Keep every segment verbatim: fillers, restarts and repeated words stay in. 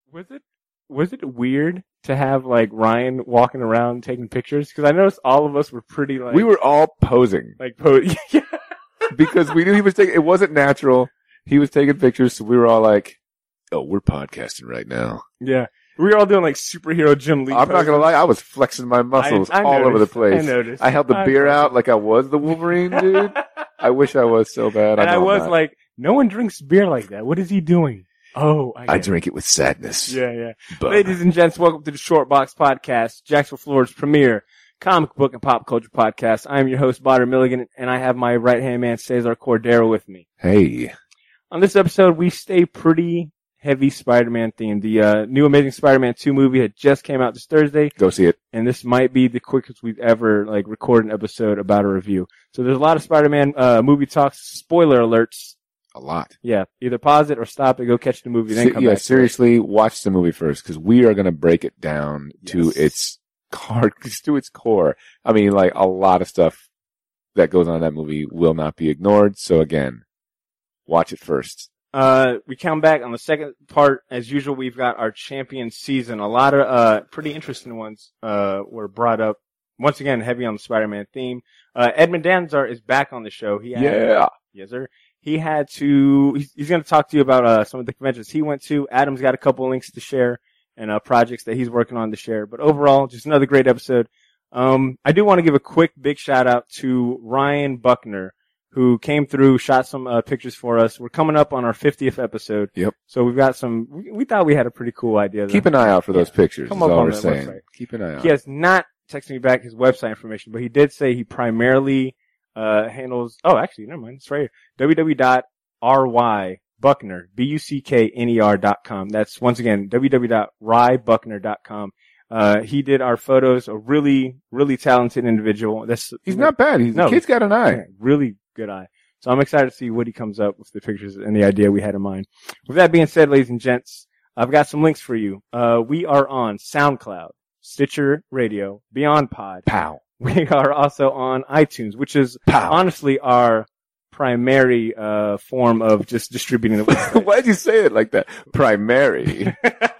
Was it was it weird to have like Ryan walking around taking pictures? Because I noticed all of us were pretty like we were all posing, like po- yeah. because we knew he was taking. It wasn't natural. He was taking pictures, so we were all like, "Oh, we're podcasting right now." Yeah, we were all doing like superhero Jim Lee. I'm poses. not gonna lie, I was flexing my muscles I, I all noticed, over the place. I noticed. I held the I beer noticed. out like I was the Wolverine, dude. I wish I was so bad. And I, I know I'm was not. like, no one drinks beer like that. What is he doing? Oh, I, I get drink it with sadness. it. Yeah, yeah. But Ladies and gents, welcome to the Short Box Podcast, Jacksonville, Florida's premier comic book and pop culture podcast. I am your host, Botter Milligan, and I have my right-hand man, Cesar Cordero, with me. hey, On this episode, we stay pretty heavy Spider-Man themed. The uh, new Amazing Spider-Man two movie had just came out this Thursday, go see it. and this might be the quickest we've ever like recorded an episode about a review. So there's a lot of Spider-Man uh, movie talks, spoiler alerts. A lot. Yeah, either pause it or stop it, go catch the movie, then Se- come yeah, back. to it. seriously, watch the movie first because we are going to break it down to Yes. its car, to its core. I mean, like a lot of stuff that goes on in that movie will not be ignored. So again, watch it first. Uh, we come back on the second part. As usual, we've got our champion season. A lot of uh pretty interesting ones uh were brought up. Once again, heavy on the Spider-Man theme. Uh, Edmund Danzar is back on the show. He had, Yeah. yes, sir. He had to. He's, he's going to talk to you about uh some of the conventions he went to. Adam's got a couple of links to share and uh projects that he's working on to share. But overall, just another great episode. Um, I do want to give a quick big shout out to Ryan Buckner, who came through, shot some uh, pictures for us. We're coming up on our fiftieth episode. Yep. So we've got some, we, we thought we had a pretty cool idea. Keep an eye out for those pictures. Come Is up all on we're that saying. website. Keep an eye out. He has not texted me back his website information, but he did say he primarily uh handles, oh, actually, never mind. It's right here. w w w dot r y buckner, B U C K N E R dot com. That's, once again, w w w dot ry buckner dot com. Uh, he did our photos, a really, really talented individual. That's, He's not bad. He's, No. the kid's got an eye. yeah, really good eye. So I'm excited to see what he comes up with the pictures and the idea we had in mind. With that being said, ladies and gents, I've got some links for you. Uh, we are on SoundCloud, Stitcher Radio, Beyond Pod. Pow. We are also on iTunes, which is Pow. honestly our primary uh form of just distributing the website. Why'd you say it like that? Primary.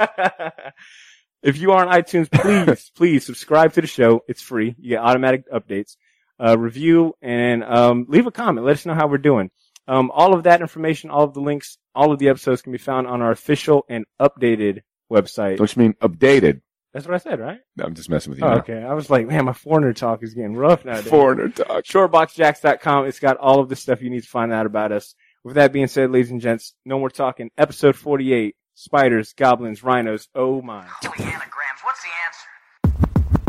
If you are on iTunes, please, please subscribe to the show. It's free. You get automatic updates. Uh, review and um, leave a comment. Let us know how we're doing. Um, all of that information, all of the links, all of the episodes can be found on our official and updated website. Don't you mean updated? That's what I said, right? No, I'm just messing with you. Oh, now. okay. I was like, man, my foreigner talk is getting rough nowadays. Foreigner talk. shortbox jacks dot com. It's got all of the stuff you need to find out about us. With that being said, ladies and gents, no more talking. Episode forty-eight. Spiders, goblins, rhinos. Oh my. Two anagrams. What's the answer?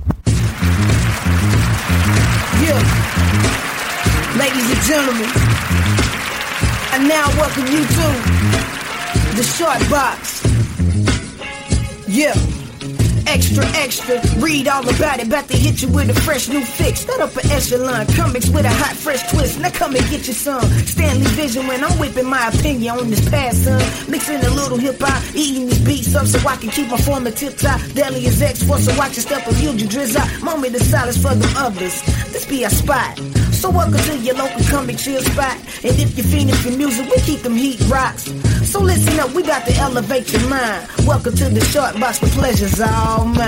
Yeah. Ladies and gentlemen, I now welcome you to the Short Box. Yeah. Extra, extra, read all about it. About to hit you with a fresh new fix. That upper echelon comics with a hot, fresh twist. Now come and get you some Stanley Vision when I'm whipping my opinion on this past, son. Mixing a little hip hop, eating these beats up so I can keep my form a tip top. Daily is X for so watch your step of you, drizza. Moment of silence for the others. This be our spot. So welcome to your local comic chill spot. And if you're fiending for music, we keep them heat rocks. So listen up, we got to elevate your mind. Welcome to the Short Box, the pleasure's all mine.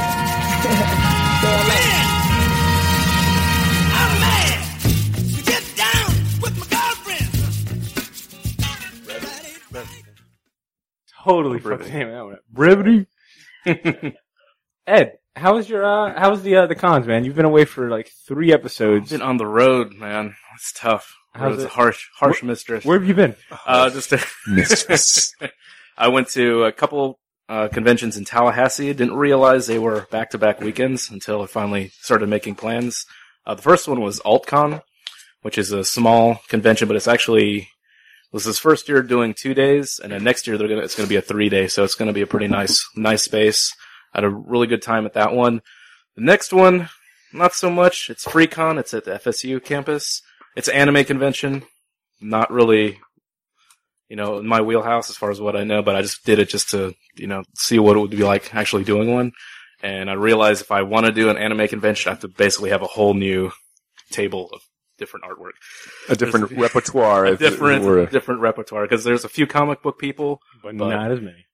I'm mad. Get down with my girlfriend. Totally fucking damn that one. Brevity. Ed, how was your uh how was the uh, the cons, man? You've been away for like three episodes. Been on the road, man. It's tough. How's It's a it? harsh, harsh mistress. Where have you been? Uh, just a Mistress. I went to a couple uh, conventions in Tallahassee. Didn't realize they were back-to-back weekends until I finally started making plans. Uh, the first one was AltCon, which is a small convention, but it's actually this is his first year doing two days, and then next year they're gonna it's gonna be a three day, so it's gonna be a pretty nice nice space. I had a really good time at that one. The next one, not so much. It's FreeCon. It's at the F S U campus. It's an anime convention. Not really, you know, in my wheelhouse as far as what I know, but I just did it just to, you know, see what it would be like actually doing one. And I realized if I want to do an anime convention, I have to basically have a whole new table of different artwork. A different repertoire. A if it different, were. different repertoire. Because there's a few comic book people, But, But- not as many.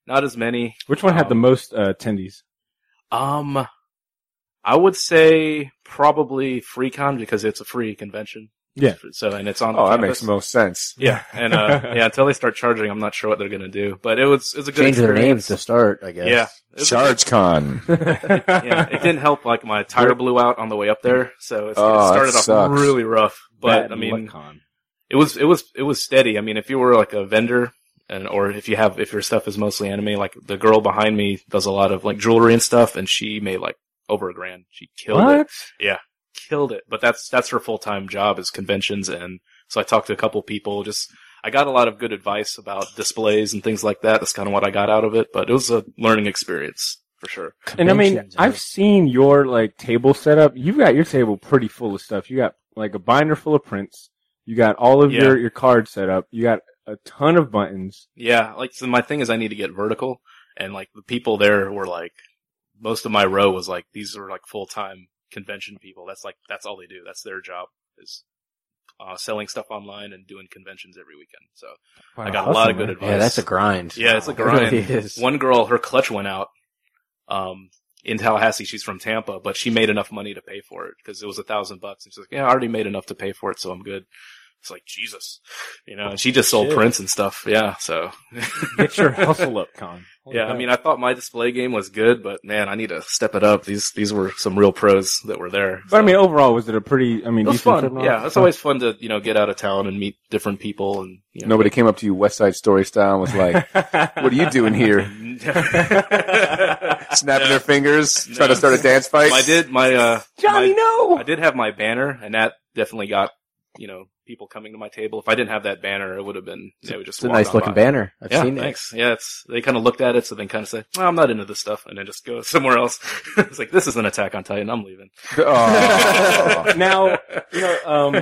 not as many. Which one had Um, the most uh, attendees? Um, I would say probably FreeCon because it's a free convention. Yeah. So, and it's on Oh, that campus. makes most sense. Yeah, and uh, yeah, until they start charging, I'm not sure what they're gonna do. But it was it was a good Change their experience. names to start, I guess. Yeah, it was a ChargeCon. good- yeah, it didn't help. Like my tire blew out on the way up there, so it's, Oh, it that started off sucks. really rough. But Bad I mean, Con. it was it was it was steady. I mean, if you were like a vendor, and or if you have if your stuff is mostly anime, like the girl behind me does a lot of like jewelry and stuff, and she made like over a grand. She killed it. What? Yeah, killed it. But that's that's her full time job is conventions, and so I talked to a couple people. Just I got a lot of good advice about displays and things like that. That's kind of what I got out of it. But it was a learning experience for sure. And I mean, Conventions, I've huh? seen your like table setup. You've got your table pretty full of stuff. You got like a binder full of prints. You got all of Yeah. your your cards set up. You got a ton of buttons. Yeah, like so my thing is I need to get vertical, and like the people there were like most of my row was like these are like full time convention people. That's like that's all they do. That's their job is uh, selling stuff online and doing conventions every weekend. So I got a lot of good advice. Yeah, that's a grind. Yeah, it's a It grind. really is. One girl, her clutch went out um, in Tallahassee. She's from Tampa, but she made enough money to pay for it because it was a thousand bucks. And she's like, "Yeah, I already made enough to pay for it, so I'm good." It's like Jesus, you know. And she just sold Shit. prints and stuff. Yeah, so Get your hustle up, Con. yeah. I mean, I thought my display game was good, but man, I need to step it up. These these were some real pros that were there. But I so. mean, overall, was it a pretty? I mean, It was decent fun. trip and all Yeah, that? it's always fun to you know get out of town and meet different people and you know, Nobody came up to you West Side Story style and was like, what are you doing here? Snapping their fingers, trying to start a dance fight? I did my uh Johnny, my- no. I did have my banner, and that definitely got you know people coming to my table. If I didn't have that banner, it would have been they would just It's a walk nice on looking by. banner. I've Yeah, seen it. thanks. Yeah, it's they kind of looked at it, so then kind of say, "Well, I'm not into this stuff," and then just go somewhere else. It's like this is an Attack on Titan. I'm leaving. Oh. Now, you know, um,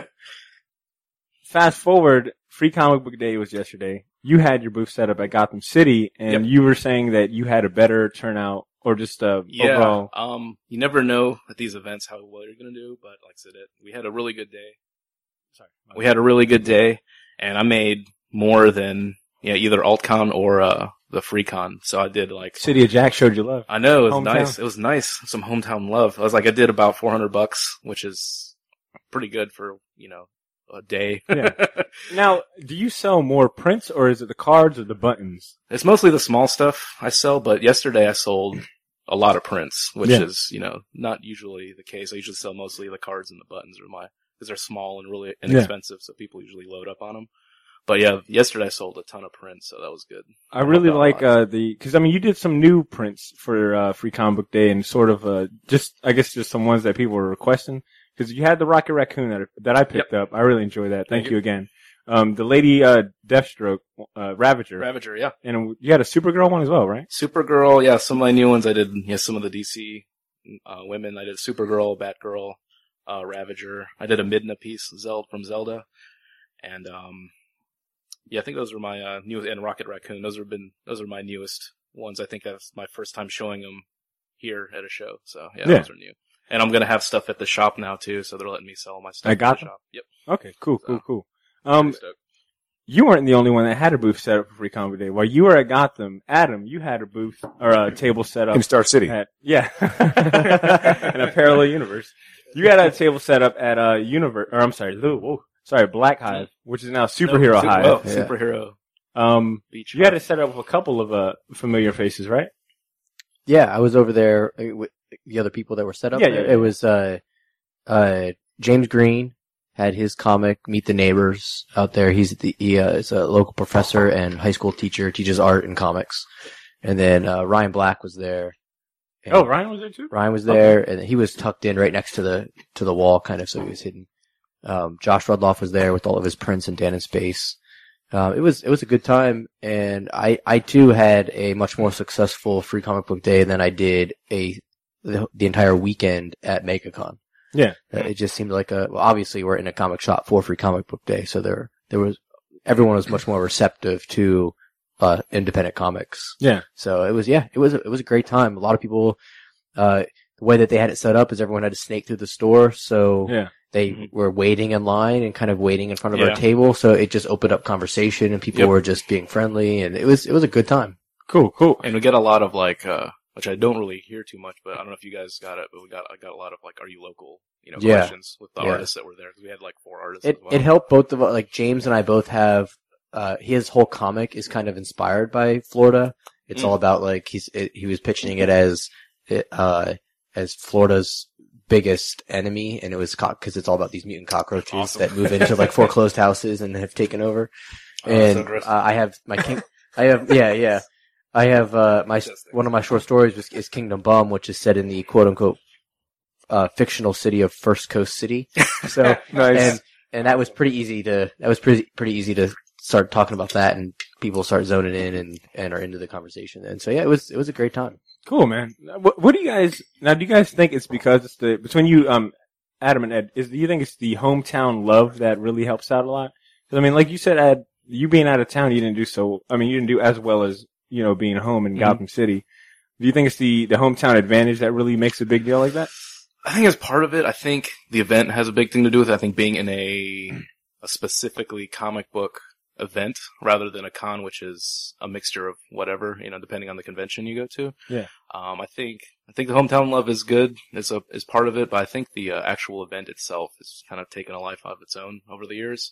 fast forward, Free Comic Book Day was yesterday. You had your booth set up at Gotham City, and Yep. you were saying that you had a better turnout, or just uh, Yeah. overall. Um, you never know at these events how well you're gonna do, but like I said, it we had a really good day. Sorry. We had a really good day, and I made more than yeah either AltCon or uh the FreeCon. So I did like City of Jack showed you love. I know it was Hometown. nice. It was nice. Some hometown love. I was like I did about four hundred bucks, which is pretty good for you know a day. Yeah. Now, do you sell more prints, or is it the cards or the buttons? It's mostly the small stuff I sell, but yesterday I sold a lot of prints, which Yeah. is, you know, not usually the case. I usually sell mostly the cards and the buttons are my, cause they're small and really inexpensive, so people usually load up on them. But yeah, yesterday I sold a ton of prints, so that was good. I really Helped out a like lot. uh the because I mean you did some new prints for uh, Free Comic Book Day and sort of uh just I guess just some ones that people were requesting because you had the Rocket Raccoon that that I picked up. I really enjoyed that. Thank, Thank you. you. again. Um, the Lady uh Deathstroke, uh, Ravager, Ravager, yeah. and you had a Supergirl one as well, right? Supergirl, yeah, some of my new ones I did, yeah, some of the D C, uh, women. I did Supergirl, Batgirl, uh, Ravager. I did a Midna piece, Zelda, from Zelda. And, um, yeah, I think those were my, uh, new, and Rocket Raccoon. Those have been, those are my newest ones. I think that's my first time showing them here at a show. So, yeah, Yeah. those are new. And I'm gonna have stuff at the shop now too, so they're letting me sell my stuff I at got the them? shop. Yep. Okay, cool, cool, So, cool. Um, pretty stoked. you weren't the only one that had a booth set up for Free Comic Book Day. While you were at Gotham, Adam, you had a booth or a table set up In Star City. at yeah, in a parallel universe. You had a table set up at uh universe, or I'm sorry, Lou, whoa, sorry, Black Hive, which is now Superhero No, Super- Hive. oh, Yeah. Superhero Um, Beach. you had it set up with a couple of uh familiar faces, right? Yeah, I was over there uh, with the other people that were set up. Yeah, there. yeah, yeah. It was uh, uh, James Green had his comic Meet the Neighbors out there. He's the he uh, is a local professor and high school teacher, teaches art and comics. And then uh, Ryan Black was there. And Oh, Ryan was there too. Ryan was there, and he was tucked in right next to the to the wall, kind of, so he was hidden. Um, Josh Rudloff was there with all of his prints and Dan in Space. Um, it was it was a good time, and I I too had a much more successful Free Comic Book Day than I did a the, the entire weekend at MegaCon. Yeah. Uh, it just seemed like a well, obviously we're in a comic shop for Free Comic Book Day, so there there was everyone was much more receptive to uh, independent comics. Yeah. So it was yeah it was a, it was a great time. A lot of people. Uh, the way that they had it set up is everyone had to snake through the store, so Yeah. they Mhm. were waiting in line and kind of waiting in front of Yeah. our table. So it just opened up conversation, and people Yep. were just being friendly, and it was it was a good time. Cool, cool. And we get a lot of like, uh, which I don't really hear too much, but I don't know if you guys got it, but we got, I got a lot of like, are you local, you know, Yeah. questions with the Yeah. artists that were there. Cause we had like four artists It as well. it helped both of us. Like James and I both have. Uh, his whole comic is kind of inspired by Florida. It's Mm. all about like he's it, he was pitching it as uh as Florida's biggest enemy, and it was because it's all about these mutant cockroaches Awesome. that move into like foreclosed houses and have taken over. Oh, and so gross. uh, I have my king. I have yeah yeah. I have uh my one of my short stories is, is Kingdom Bum, which is set in the quote unquote uh fictional city of First Coast City. So Nice. and and that was pretty easy to that was pretty pretty easy to start talking about that, and people start zoning in and and are into the conversation. And so yeah, it was it was a great time. Cool, man. What, what do you guys now? Do you guys think it's because it's the between you, um, Adam and Ed? Is do you think it's the hometown love that really helps out a lot? Because I mean, like you said, Ed, you being out of town, you didn't do so. I mean, you didn't do as well as you know being home in Mhm. Gotham City. Do you think it's the the hometown advantage that really makes a big deal like that? I think as part of it, I think the event has a big thing to do with it. I think being in a, a specifically comic book event rather than a con, which is a mixture of whatever, you know, depending on the convention you go to. Yeah. Um, I think, I think the hometown love is good, is a, is part of it, but I think the uh, actual event itself has kind of taken a life of its own over the years.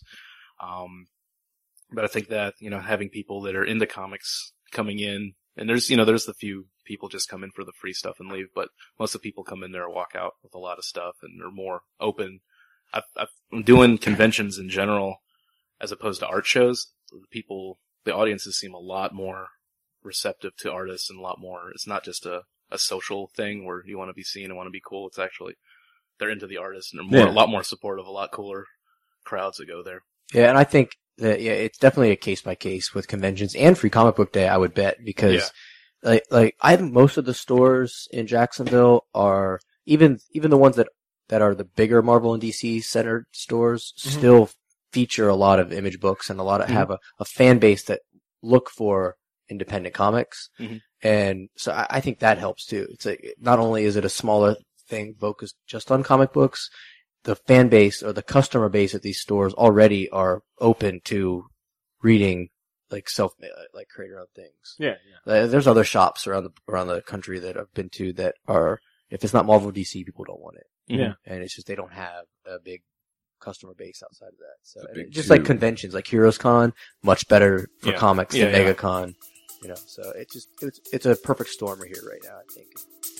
Um, but I think that, you know, having people that are into comics coming in, and there's, you know, there's the few people just come in for the free stuff and leave, but most of the people come in there and walk out with a lot of stuff and they're more open. I've, I've, I'm doing conventions in general as opposed to art shows. The people, the audiences seem a lot more receptive to artists and a lot more, it's not just a, a social thing where you want to be seen and want to be cool. It's actually, they're into the artists and they're more, Yeah. a lot more supportive, a lot cooler crowds that go there. Yeah, and I think that yeah, it's definitely a case by case with conventions and Free Comic Book Day. I would bet because Yeah. like like I think most of the stores in Jacksonville are even even the ones that that are the bigger Marvel and D C centered stores Mhm. still feature a lot of image books and a lot of Mhm. have a, a fan base that look for independent comics. Mhm. And so I, I think that helps too. It's like, not only is it a smaller thing focused just on comic books, the fan base or the customer base at these stores already are open to reading like self, like creator owned things. Yeah, Uh, There's other shops around the, around the country that I've been to that are, if it's not Marvel or D C, people don't want it. yeah. And it's just, they don't have a big customer base outside of that. So The and big it- just two. like conventions, like Heroes Con, much better for Yeah. comics Yeah, than yeah. MegaCon. You know, so it just it's it's a perfect storm we're here right now, I think.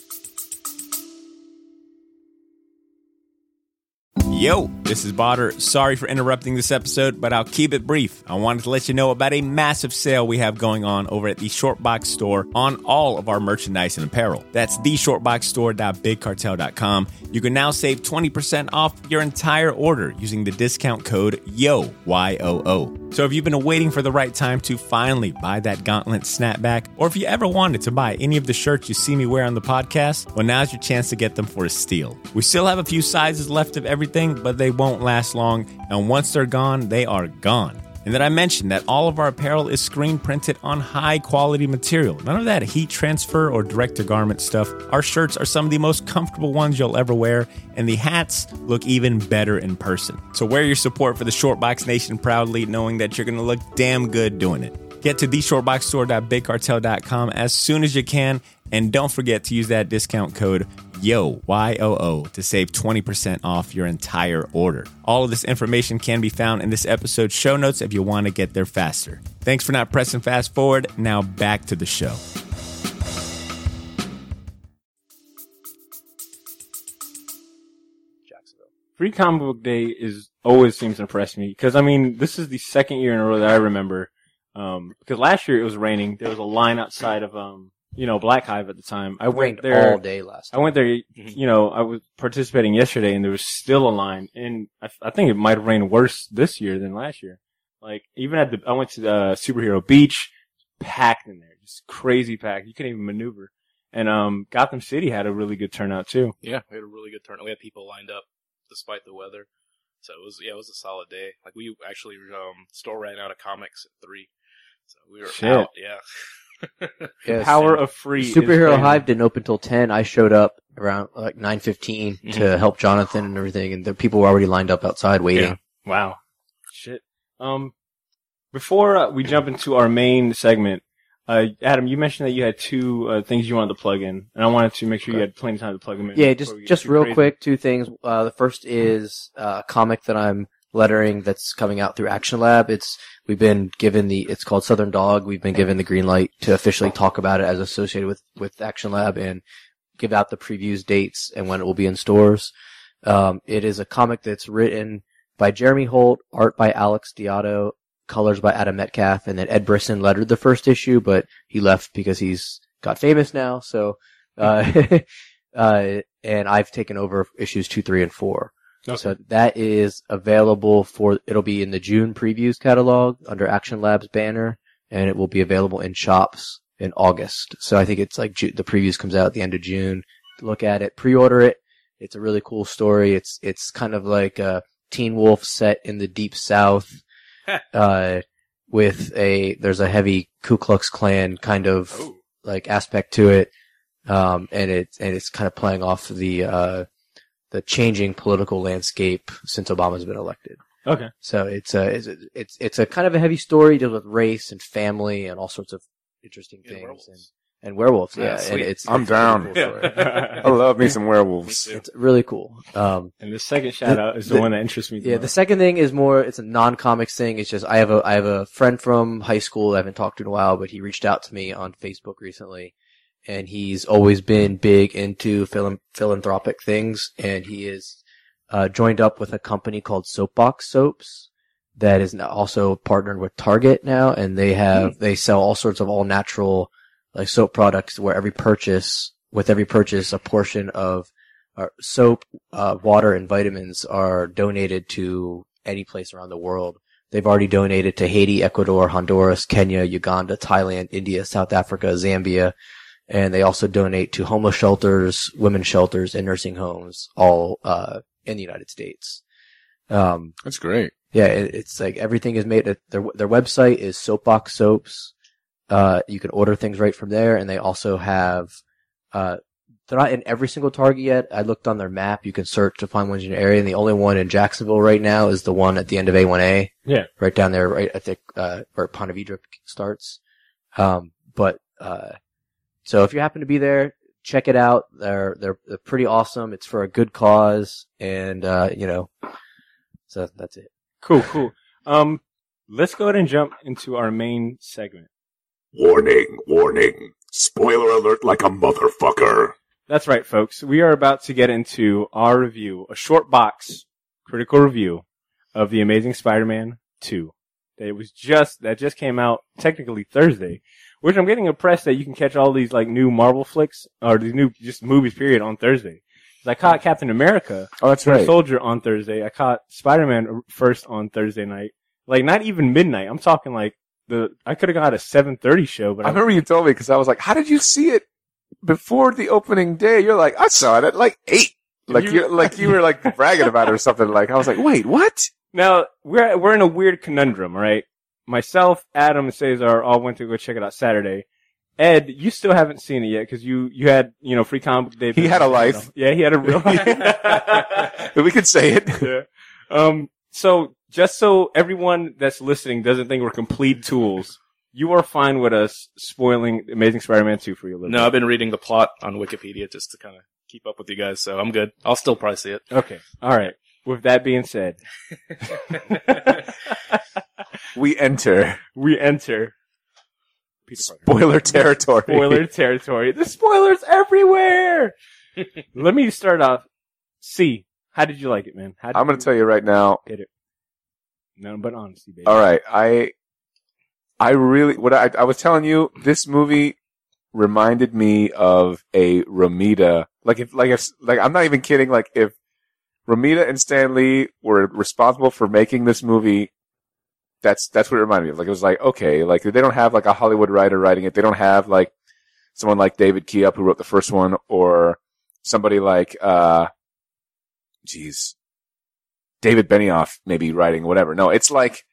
Yo, this is Botter. Sorry for interrupting this episode, but I'll keep it brief. I wanted to let you know about a massive sale we have going on over at the Shortbox store on all of our merchandise and apparel. That's the shortbox store dot big cartel dot com. You can now save twenty percent off your entire order using the discount code YO, Y O O. So if you've been waiting for the right time to finally buy that Gauntlet snapback, or if you ever wanted to buy any of the shirts you see me wear on the podcast, well, now's your chance to get them for a steal. We still have a few sizes left of everything, but they won't last long, and once they're gone, they are gone. And did I mention that all of our apparel is screen printed on high quality material? None of that heat transfer or direct to garment stuff. Our shirts are some of the most comfortable ones you'll ever wear, and the hats look even better in person. So wear your support for the Shortbox Nation proudly, knowing that you're going to look damn good doing it. Get to the shortbox store dot big cartel dot com as soon as you can, and don't forget to use that discount code YO, Y O O, to save twenty percent off your entire order. All of this information can be found in this episode's show notes if you want to get there faster. Thanks for not pressing fast forward. Now back to the show. Jacksonville. Free Comic Book Day is always seems to impress me because I mean this is the second year in a row that I remember. Um, because last year it was raining. There was a line outside of um, you know, Black Hive at the time. I It went rained there all day last I went there. Mhm. You know, I was participating yesterday, and there was still a line. And I, I think it might have rained worse this year than last year. Like even at the, I went to the Superhero Beach, packed in there, just crazy packed. You couldn't even maneuver. And um, Gotham City had a really good turnout too. Yeah, we had a really good turnout. We had people lined up despite the weather. So it was, yeah, it was a solid day. Like we actually, um, store ran out of comics at three. So we were Shit. out, yeah. Yes. Power of free. is Superhero crazy. Hive didn't open till ten. I showed up around like nine fifteen Mhm. to help Jonathan and everything, and the people were already lined up outside waiting. Yeah. Wow. Shit. Um, before uh, we jump into our main segment, Uh, Adam, you mentioned that you had two uh, things you wanted to plug in, and I wanted to make sure you had plenty of time to plug them in. Yeah, before just we get just too real crazy. quick, two things. Uh, the first is uh, a comic that I'm lettering that's coming out through Action Lab. It's we've been given the it's called Southern Dog. We've been given the green light to officially talk about it as associated with with Action Lab and give out the previews, dates, and when it will be in stores. Um, it is a comic that's written by Jeremy Holt, art by Alex Diotto, colors by Adam Metcalf, and then Ed Brisson lettered the first issue, but he left because he's got famous now. So, uh, uh, and I've taken over issues two, three, and four. Okay. So that is available for, it'll be in the June previews catalog under Action Lab's banner, and it will be available in shops in August. So I think it's like Ju- the previews comes out at the end of June. Look at it, pre-order it. It's a really cool story. It's, it's kind of like a Teen Wolf set in the Deep South. uh, with a, there's a heavy Ku Klux Klan kind of Oh. like aspect to it. Um, and it's, and it's kind of playing off the, uh, the changing political landscape since Obama's been elected. Okay. So it's a, it's, a- it's, it's a kind of a heavy story, deals with race and family and all sorts of interesting And things. werewolves. And, and werewolves, Yeah, yeah. and sweet. it's, I'm it's a really down. cool story. I love me some werewolves. Me too. It's really cool. Um, And the second shout out is the, the- one that interests me the Yeah, the most. second thing is more, it's a non-comics thing. It's just, I have a, I have a friend from high school I haven't talked to in a while, but he reached out to me on Facebook recently. And he's always been big into phil- philanthropic things. And he is, uh, joined up with a company called Soapbox Soaps that is now also partnered with Target now. And they have, they sell all sorts of all natural, like soap products where every purchase, with every purchase, a portion of uh, soap, uh, water, and vitamins are donated to any place around the world. They've already donated to Haiti, Ecuador, Honduras, Kenya, Uganda, Thailand, India, South Africa, Zambia, and they also donate to homeless shelters, women's shelters, and nursing homes, all uh, in the United States. Um, That's great. yeah, it, it's like everything is made. Their their website is Soapbox Soaps. Uh, you can order things right from there, and they also have. Uh, they're not in every single Target yet. I looked on their map. You can search to find ones in your area, and the only one in Jacksonville right now is the one at the end of A one A. Yeah. Right down there, right at the uh, where Ponte Vedra starts. Um, but uh, so if you happen to be there, check it out. They're they're they're pretty awesome. It's for a good cause, and uh, you know, so that's it. Cool, cool. Um, let's go ahead and jump into our main segment. Warning, warning. Spoiler alert like a motherfucker. That's right, folks. We are about to get into our review, a short box critical review of The Amazing Spider-Man two. It was just, that just came out technically Thursday, which I'm getting impressed that you can catch all these like new Marvel flicks, or these new just movies period on Thursday. 'Cause I caught Captain America, Oh, that's Winter right. Soldier on Thursday. I caught Spider-Man first on Thursday night. Like not even midnight. I'm talking like the, I could have got a seven thirty show, but I I, remember you told me because I was like, "How did you see it before the opening day?" You're like, "I saw it at like eight." Like You- you, like you were like bragging about it or something. Like I was like, "Wait, what?" Now, we're we're in a weird conundrum, right? Myself, Adam, and Cesar all went to go check it out Saturday. Ed, you still haven't seen it yet because you, you had, you know, free comic book day. He had a life. Yeah, he had a real life. But we could say it. Yeah. Um, so, just so everyone that's listening doesn't think we're complete tools, you are fine with us spoiling Amazing Spider-Man two for you a little No, I've been reading the plot on Wikipedia just to kind of keep up with you guys, so I'm good. I'll still probably see it. bit. Okay. All right. With that being said, We enter we enter Peter Parker. spoiler territory. Spoiler territory. The spoilers everywhere. Let me start off. C, how did you like it, man? How did I'm going you to tell you right now. hit it? None but honesty, baby. All right, I, I really what I I was telling you. This movie reminded me of a Romita. Like if like if like I'm not even kidding. Like if Romita and Stan Lee were responsible for making this movie, that's that's what it reminded me of. Like it was like okay, like they don't have like a Hollywood writer writing it. They don't have like someone like David Keyup who wrote the first one, or somebody like uh, geez, David Benioff maybe writing whatever. No, it's like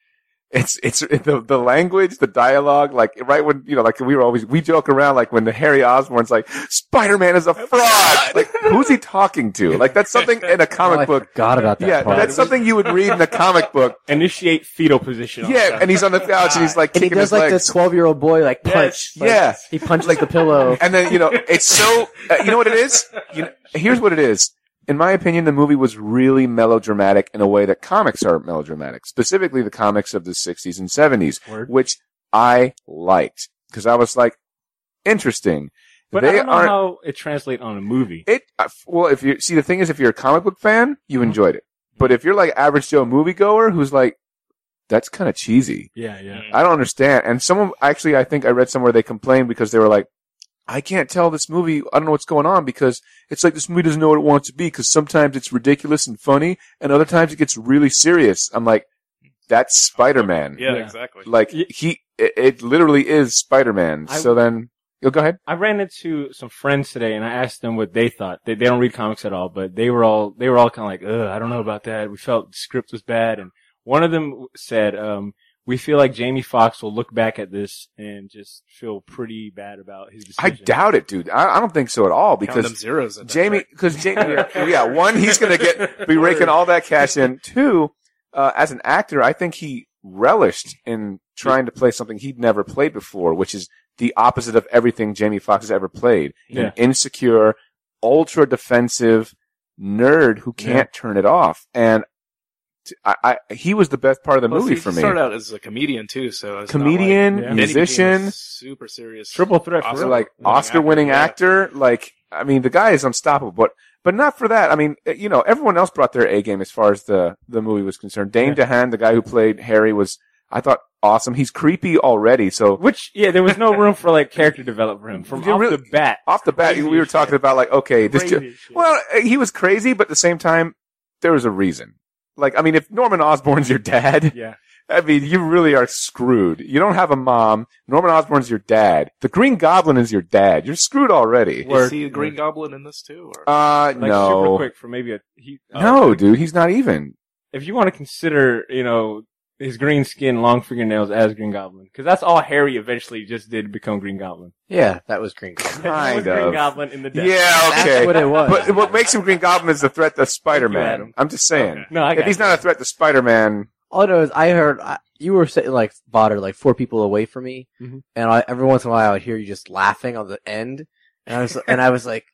It's, it's, the, the language, the dialogue, like, right when, you know, like, we were always, we joke around, like, when the Harry Osborn's like, Spider-Man is a fraud! Like, who's he talking to? Like, that's something in a comic Oh, I book. forgot about that Yeah, part. that's something you would read in a comic book. Initiate fetal position. on Yeah, stuff. and he's on the couch and he's like And he kicking does his like legs. the twelve-year-old boy like Yes. punch. Like, Yeah. he punches the pillow. And then, you know, it's so, uh, you know what it is? You know, here's what it is. In my opinion, the movie was really melodramatic in a way that comics are melodramatic, specifically the comics of the sixties and seventies, Word. which I liked. Cause I was like, interesting. But they I don't know aren't, how it translates on a movie. it, uh, well, if you, see, the thing is, if you're a comic book fan, you enjoyed it. But if you're like average Joe moviegoer who's like, that's kind of cheesy. Yeah, yeah. I don't understand. And someone, actually, I think I read somewhere they complained because they were like, I can't tell this movie, I don't know what's going on because it's like this movie doesn't know what it wants to be because sometimes it's ridiculous and funny and other times it gets really serious. I'm like, that's Spider-Man. Yeah, Yeah. exactly. Like, he, it, it literally is Spider-Man. I- So then, you'll go ahead. I ran into some friends today and I asked them what they thought. They, they don't read comics at all, but they were all, they were all kind of like, ugh, I don't know about that. We felt the script was bad. And one of them said, um, we feel like Jamie Foxx will look back at this and just feel pretty bad about his I decision. doubt it, dude. I, I don't think so at all Count them because zeros. At that Jamie, rate. because Jamie, yeah, yeah, one, he's gonna get, be raking all that cash in. Two, uh, as an actor, I think he relished in trying to play something he'd never played before, which is the opposite of everything Jamie Foxx has ever played. Yeah. An insecure, ultra defensive nerd who can't turn it off. And t- I, I, he was the best part of the Plus, movie he for me. started out as a comedian too, so it's Comedian, not like, Yeah. then he became a musician, super serious, Triple threat for Oscar- so real. like winning Oscar-winning yeah. actor. Like, I mean, the guy is unstoppable, but but not for that. I mean, you know, everyone else brought their A game as far as the the movie was concerned. Dane DeHaan, the guy who played Harry, was I thought awesome. He's creepy already, so Which, yeah, there was no room for like character development for him from You off really- the bat. off the bat, Crazy we were shit. talking about like, okay, this. Crazy Ju- shit. well, uh, he was crazy, but at the same time, there was a reason. Like, I mean, if Norman Osborn's your dad, Yeah. I mean, you really are screwed. You don't have a mom. Norman Osborn's your dad. The Green Goblin is your dad. You're screwed already. Is he a Green Goblin in this too? Or? Uh, Like super no. quick for maybe a, he, No, dude, he's not even. if you want to consider, you know, his green skin, long fingernails as Green Goblin. Cause that's all Harry eventually just did to become Green Goblin. Yeah, that was Green Goblin. Kind He was Green of. Goblin in the death. Yeah, okay. That's what it was. But what makes him Green Goblin is the threat to Spider-Man. Adam. I'm just saying. Okay. No, I If got he's you. not a threat to Spider-Man, All I know is I heard I, you were sitting like Botter, like four people away from me, Mhm. and I, every once in a while I would hear you just laughing on the end, and I was and I was like,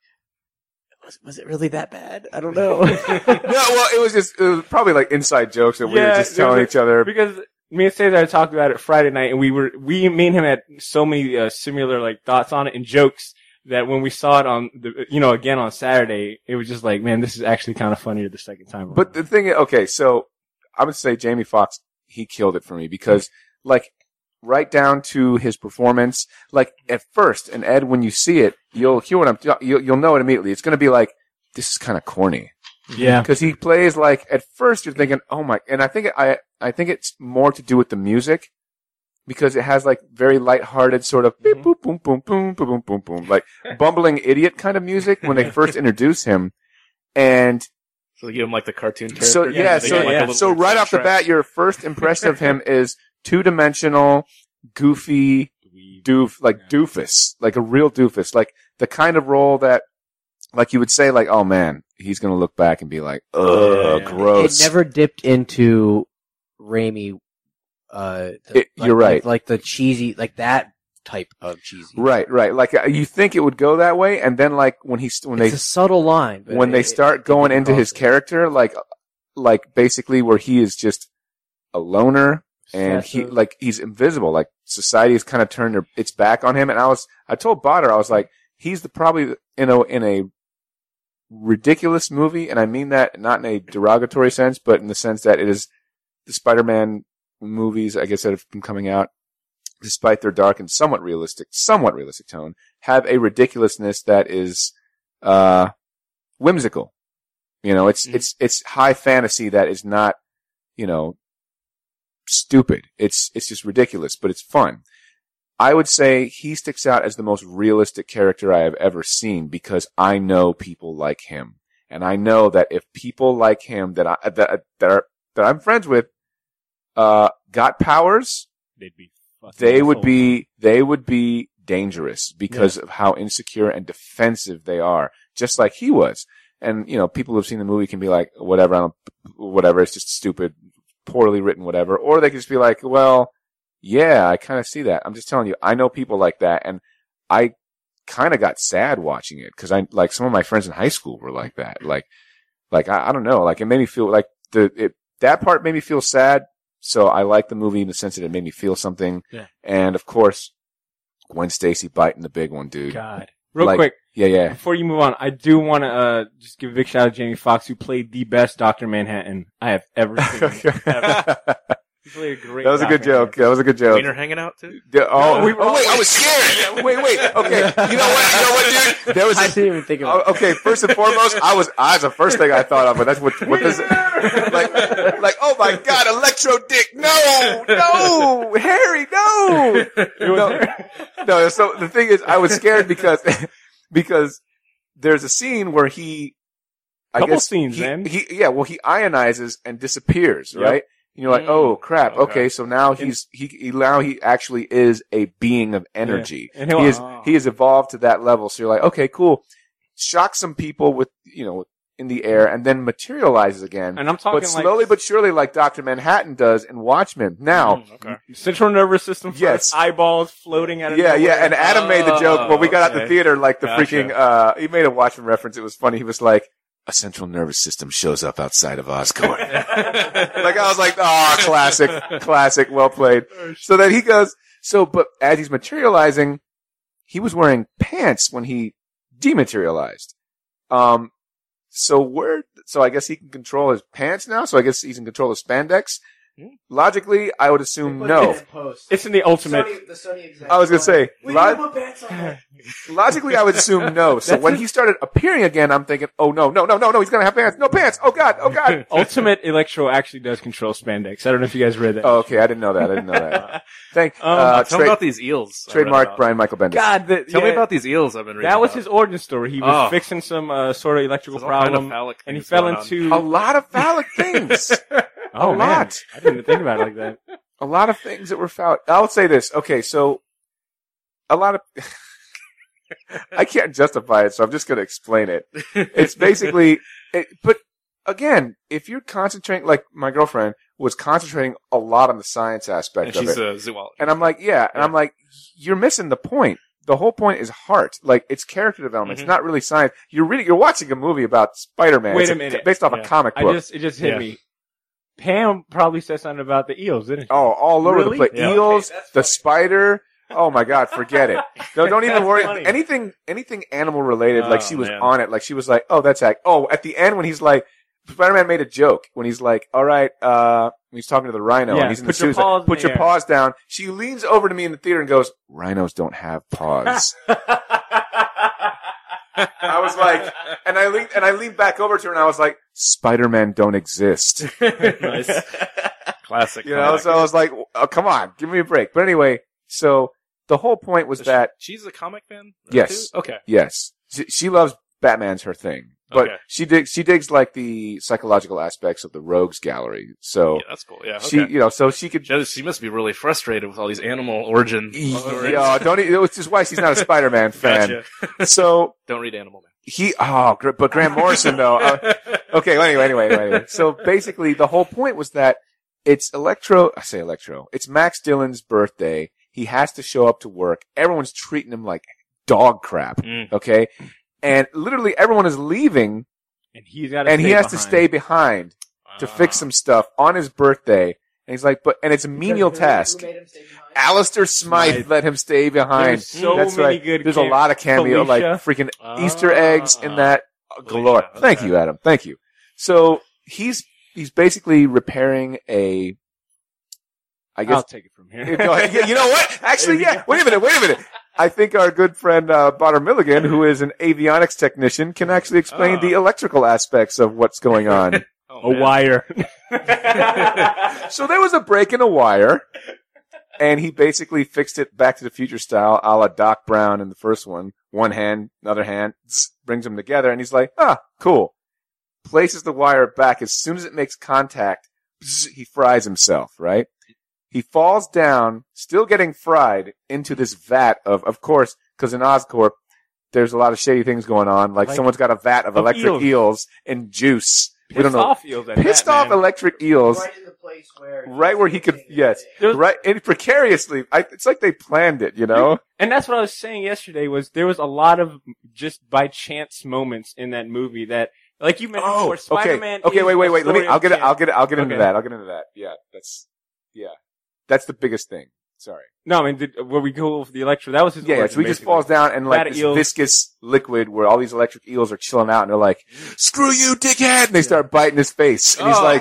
was, was it really that bad? I don't know. no, well, it was just, it was probably like inside jokes that we were Yeah, just there was telling a- each other. Because me and Cesar had talked about it Friday night, and we were we me and him had so many uh, similar like thoughts on it and jokes that when we saw it on the you know again on Saturday, it was just like, man, this is actually kind of funnier the second time. But around. the thing is, okay, so I would say Jamie Foxx, he killed it for me because, like, right down to his performance, like, at first, and Ed, when you see it, you'll hear what I'm, you'll, you'll know it immediately. It's gonna be like, this is kind of corny. yeah, Cause he plays like, at first you're thinking, oh my, and I think, it, I, I think it's more to do with the music. Because it has like very lighthearted sort of beep, boop, boom, boom, boom, boom, boom, boom, boom, like bumbling idiot kind of music when they first introduce him. And So they give him like the cartoon character. so yeah, They so give him, like, a yeah. little so weird right off the soundtrack. bat, your first impression of him is two dimensional, goofy, doof, like doofus, like a real doofus, like the kind of role that, like you would say, like, oh man, he's gonna look back and be like, ugh, Yeah. gross. It never dipped into Raimi. Uh, the, It- like, you're right. Like, like the cheesy, like that type of cheesy. Right, right. Like uh, you think it would go that way, and then like when he's when It's they a subtle line. But when it- they it- start it going didn't into cross his it. character, like like basically where he is just a loner and he Obsessive. like he's invisible. Like society has kind of turned their, its back on him. And I was I told Botter, I was like, he's the probably in a in a ridiculous movie, and I mean that not in a derogatory sense, but in the sense that it is the Spider-Man movies, I guess, that have been coming out, despite their dark and somewhat realistic, somewhat realistic tone, have a ridiculousness that is uh whimsical. You know, it's it's it's high fantasy that is not, you know, stupid. It's it's just ridiculous, but it's fun. I would say he sticks out as the most realistic character I have ever seen because I know people like him, and I know that if people like him that I that that are that I'm friends with, uh, got powers, They'd be. fucking they would assholes. be they would be dangerous because of how insecure and defensive they are, just like he was. And you know, people who've seen the movie can be like, whatever, I don't, whatever, it's just stupid, poorly written, whatever. Or they can just be like, well, yeah, I kind of see that. I'm just telling you, I know people like that, and I kind of got sad watching it because I like some of my friends in high school were like that. Like, like I, I don't know, like it made me feel like the it, that part made me feel sad. So I like the movie in the sense that it made me feel something. Yeah. And of course, Gwen Stacy biting the big one, dude. God. Real Like, quick, Yeah, yeah. before you move on, I do want to uh, just give a big shout out to Jamie Foxx, who played the best Doctor Manhattan I have ever seen. ever. He played a great. That was a good Doctor joke. That was a good joke. Wiener hanging out too? Yeah, oh, No, we were oh, all- wait, I was scared. Wait, wait. Okay. You know what? You know what, dude? There was I a, didn't even think about oh, okay, first and foremost, I was, I was the first thing I thought of, but that's what, what does it, like, like, oh my God, Electro Dick, no, no, Harry, no, no, no, so the thing is, I was scared because, because there's a scene where he, I Couple guess, scenes, he, man. he, yeah, well, he ionizes and disappears, Yep. right? And you're like, Mm, oh crap, okay, okay. so now he's, he, he, now he actually is a being of energy. And he'll- He is, Oh. he has evolved to that level. So you're like, okay, cool. Shock some people with, you know, in the air and then materializes again. And I'm talking But slowly like but surely like Doctor Manhattan does in Watchmen. Now, Mm, okay. central nervous system first, Yes. eyeballs floating out of yeah, nowhere. yeah, and Adam made the joke when we got out the okay. theater, like the Gotcha. freaking, uh, he made a Watchmen reference. It was funny. He was like, a central nervous system shows up outside of Oscorp. Like I was like, oh, classic, classic, well played. So then he goes, so, but as he's materializing, he was wearing pants when he dematerialized. Um, so where, so I guess he can control his pants now, so I guess he can control his spandex. Logically, I would assume no. It's in the ultimate. I was gonna say, log- logically, I would assume no. So when he started appearing again, I'm thinking, oh no, no, no, no, no, he's gonna have pants. No pants. Oh god, oh god. Ultimate Electro actually does control spandex. I don't know if you guys read that. Oh, okay, I didn't know that. I didn't know that. Thank, Um, uh, Tell me trade- about these eels. I read trademark about. Brian Michael Bendis. God, the, Tell yeah, me about these eels I've been reading. that was about. his origin story. He was Oh. fixing some uh, sort of electrical There's all kind of problem, phallic and he things fell going on. into. A lot of phallic things. oh a man, lot. I didn't even think about it like that. A lot of things that were phallic. I'll say this. Okay, so a lot of. I can't justify it, so I'm just going to explain it. It's basically, it, but again, if you're concentrating, like my girlfriend was concentrating a lot on the science aspect And of she's it, a zoologist. and I'm like, yeah, and I'm like, you're missing the point. The whole point is heart, like it's character development. Mhm. It's not really science. You're reading, you're watching a movie about Spider-Man. Wait It's a minute. based off a Yeah. comic I book. just it just hit Yeah. me. Pam probably said something about the eels, didn't she? Oh, all over Really? the place. Yeah. Eels, the spider. Oh my God, forget it. No, don't even That's worry. funny. Anything, anything animal related, like Oh, she was man. on it. Like she was like, oh, that's act. Oh, at the end when he's like, Spider-Man made a joke when he's like, all right, uh, when he's talking to the rhino Yeah, and he's in the put your suit. he's like, paws in Put the your air." paws down. She leans over to me in the theater and goes, rhinos don't have paws. I was like, and I leaned, and I leaned back over to her and I was like, Spider-Man don't exist. Nice. Classic. You know, comic. so I was like, oh, come on, give me a break. But anyway, so the whole point was So that, she, she's a comic fan. Yes. Too? Okay. yes, she, she loves Batman's her thing, but Okay. she digs, she digs like the psychological aspects of the Rogues Gallery. So Yeah, that's cool. Yeah. Okay. she, you know, so she could, She, she must be really frustrated with all these animal origin. yeah, don't, e- which is why she's not a Spider-Man fan. Gotcha. So Don't read Animal Man. he, oh, gr- but Grant Morrison though, uh, okay, well, anyway, anyway, anyway, anyway. So basically the whole point was that it's Electro, I say Electro, it's Max Dillon's birthday. He has to show up to work. Everyone's treating him like dog crap. Mm. Okay. And literally everyone is leaving and he's got and he has to behind. stay behind to fix some stuff on his birthday. And he's like, but, and it's a menial task. Alistair Smythe Smythe. let him stay behind. There's so That's many right. good There's cam- a lot of cameo, like Felicia. freaking Easter eggs in that Felicia, galore. Thank okay. you, Adam. Thank you. So he's, he's basically repairing a, I guess, I'll take it from here. Go ahead. Yeah, you know what? Actually, yeah. Wait a minute. Wait a minute. I think our good friend uh, Botter Milligan, who is an avionics technician, can actually explain Oh. the electrical aspects of what's going on. Oh, A man. wire. So there was a break in a wire, and he basically fixed it Back to the Future style, a la Doc Brown in the first one. One hand, another hand, tss, brings them together, and he's like, ah, cool. Places the wire back. As soon as it makes contact bzz, he fries himself, right? He falls down, still getting fried, into this vat of, of course, because in Oscorp, there's a lot of shady things going on. Like, Like- someone's got a vat of of electric eels. eels and juice. we don't Pissed know. off eels at Pissed that, off man. electric eels. Right in the place where Right where he could, yes, There was- right, and precariously. I, it's like they planned it, you know? And that's what I was saying yesterday was there was a lot of just by chance moments in that movie that, like you mentioned Oh, before, okay, Spider-Man. okay, is wait, wait, a wait. Let me. story I'll of get it. chance. I'll get it. I'll get into Okay. that. I'll get into that. Yeah, that's yeah, that's the biggest thing. Sorry. No, I mean, did, were we cool with the Electro? That was his Yeah, origin, so he just basically. falls down and like Vat of this eels. viscous liquid where all these electric eels are chilling out and they're like, "Screw you, dickhead!" and they start biting his face, and he's Oh. like,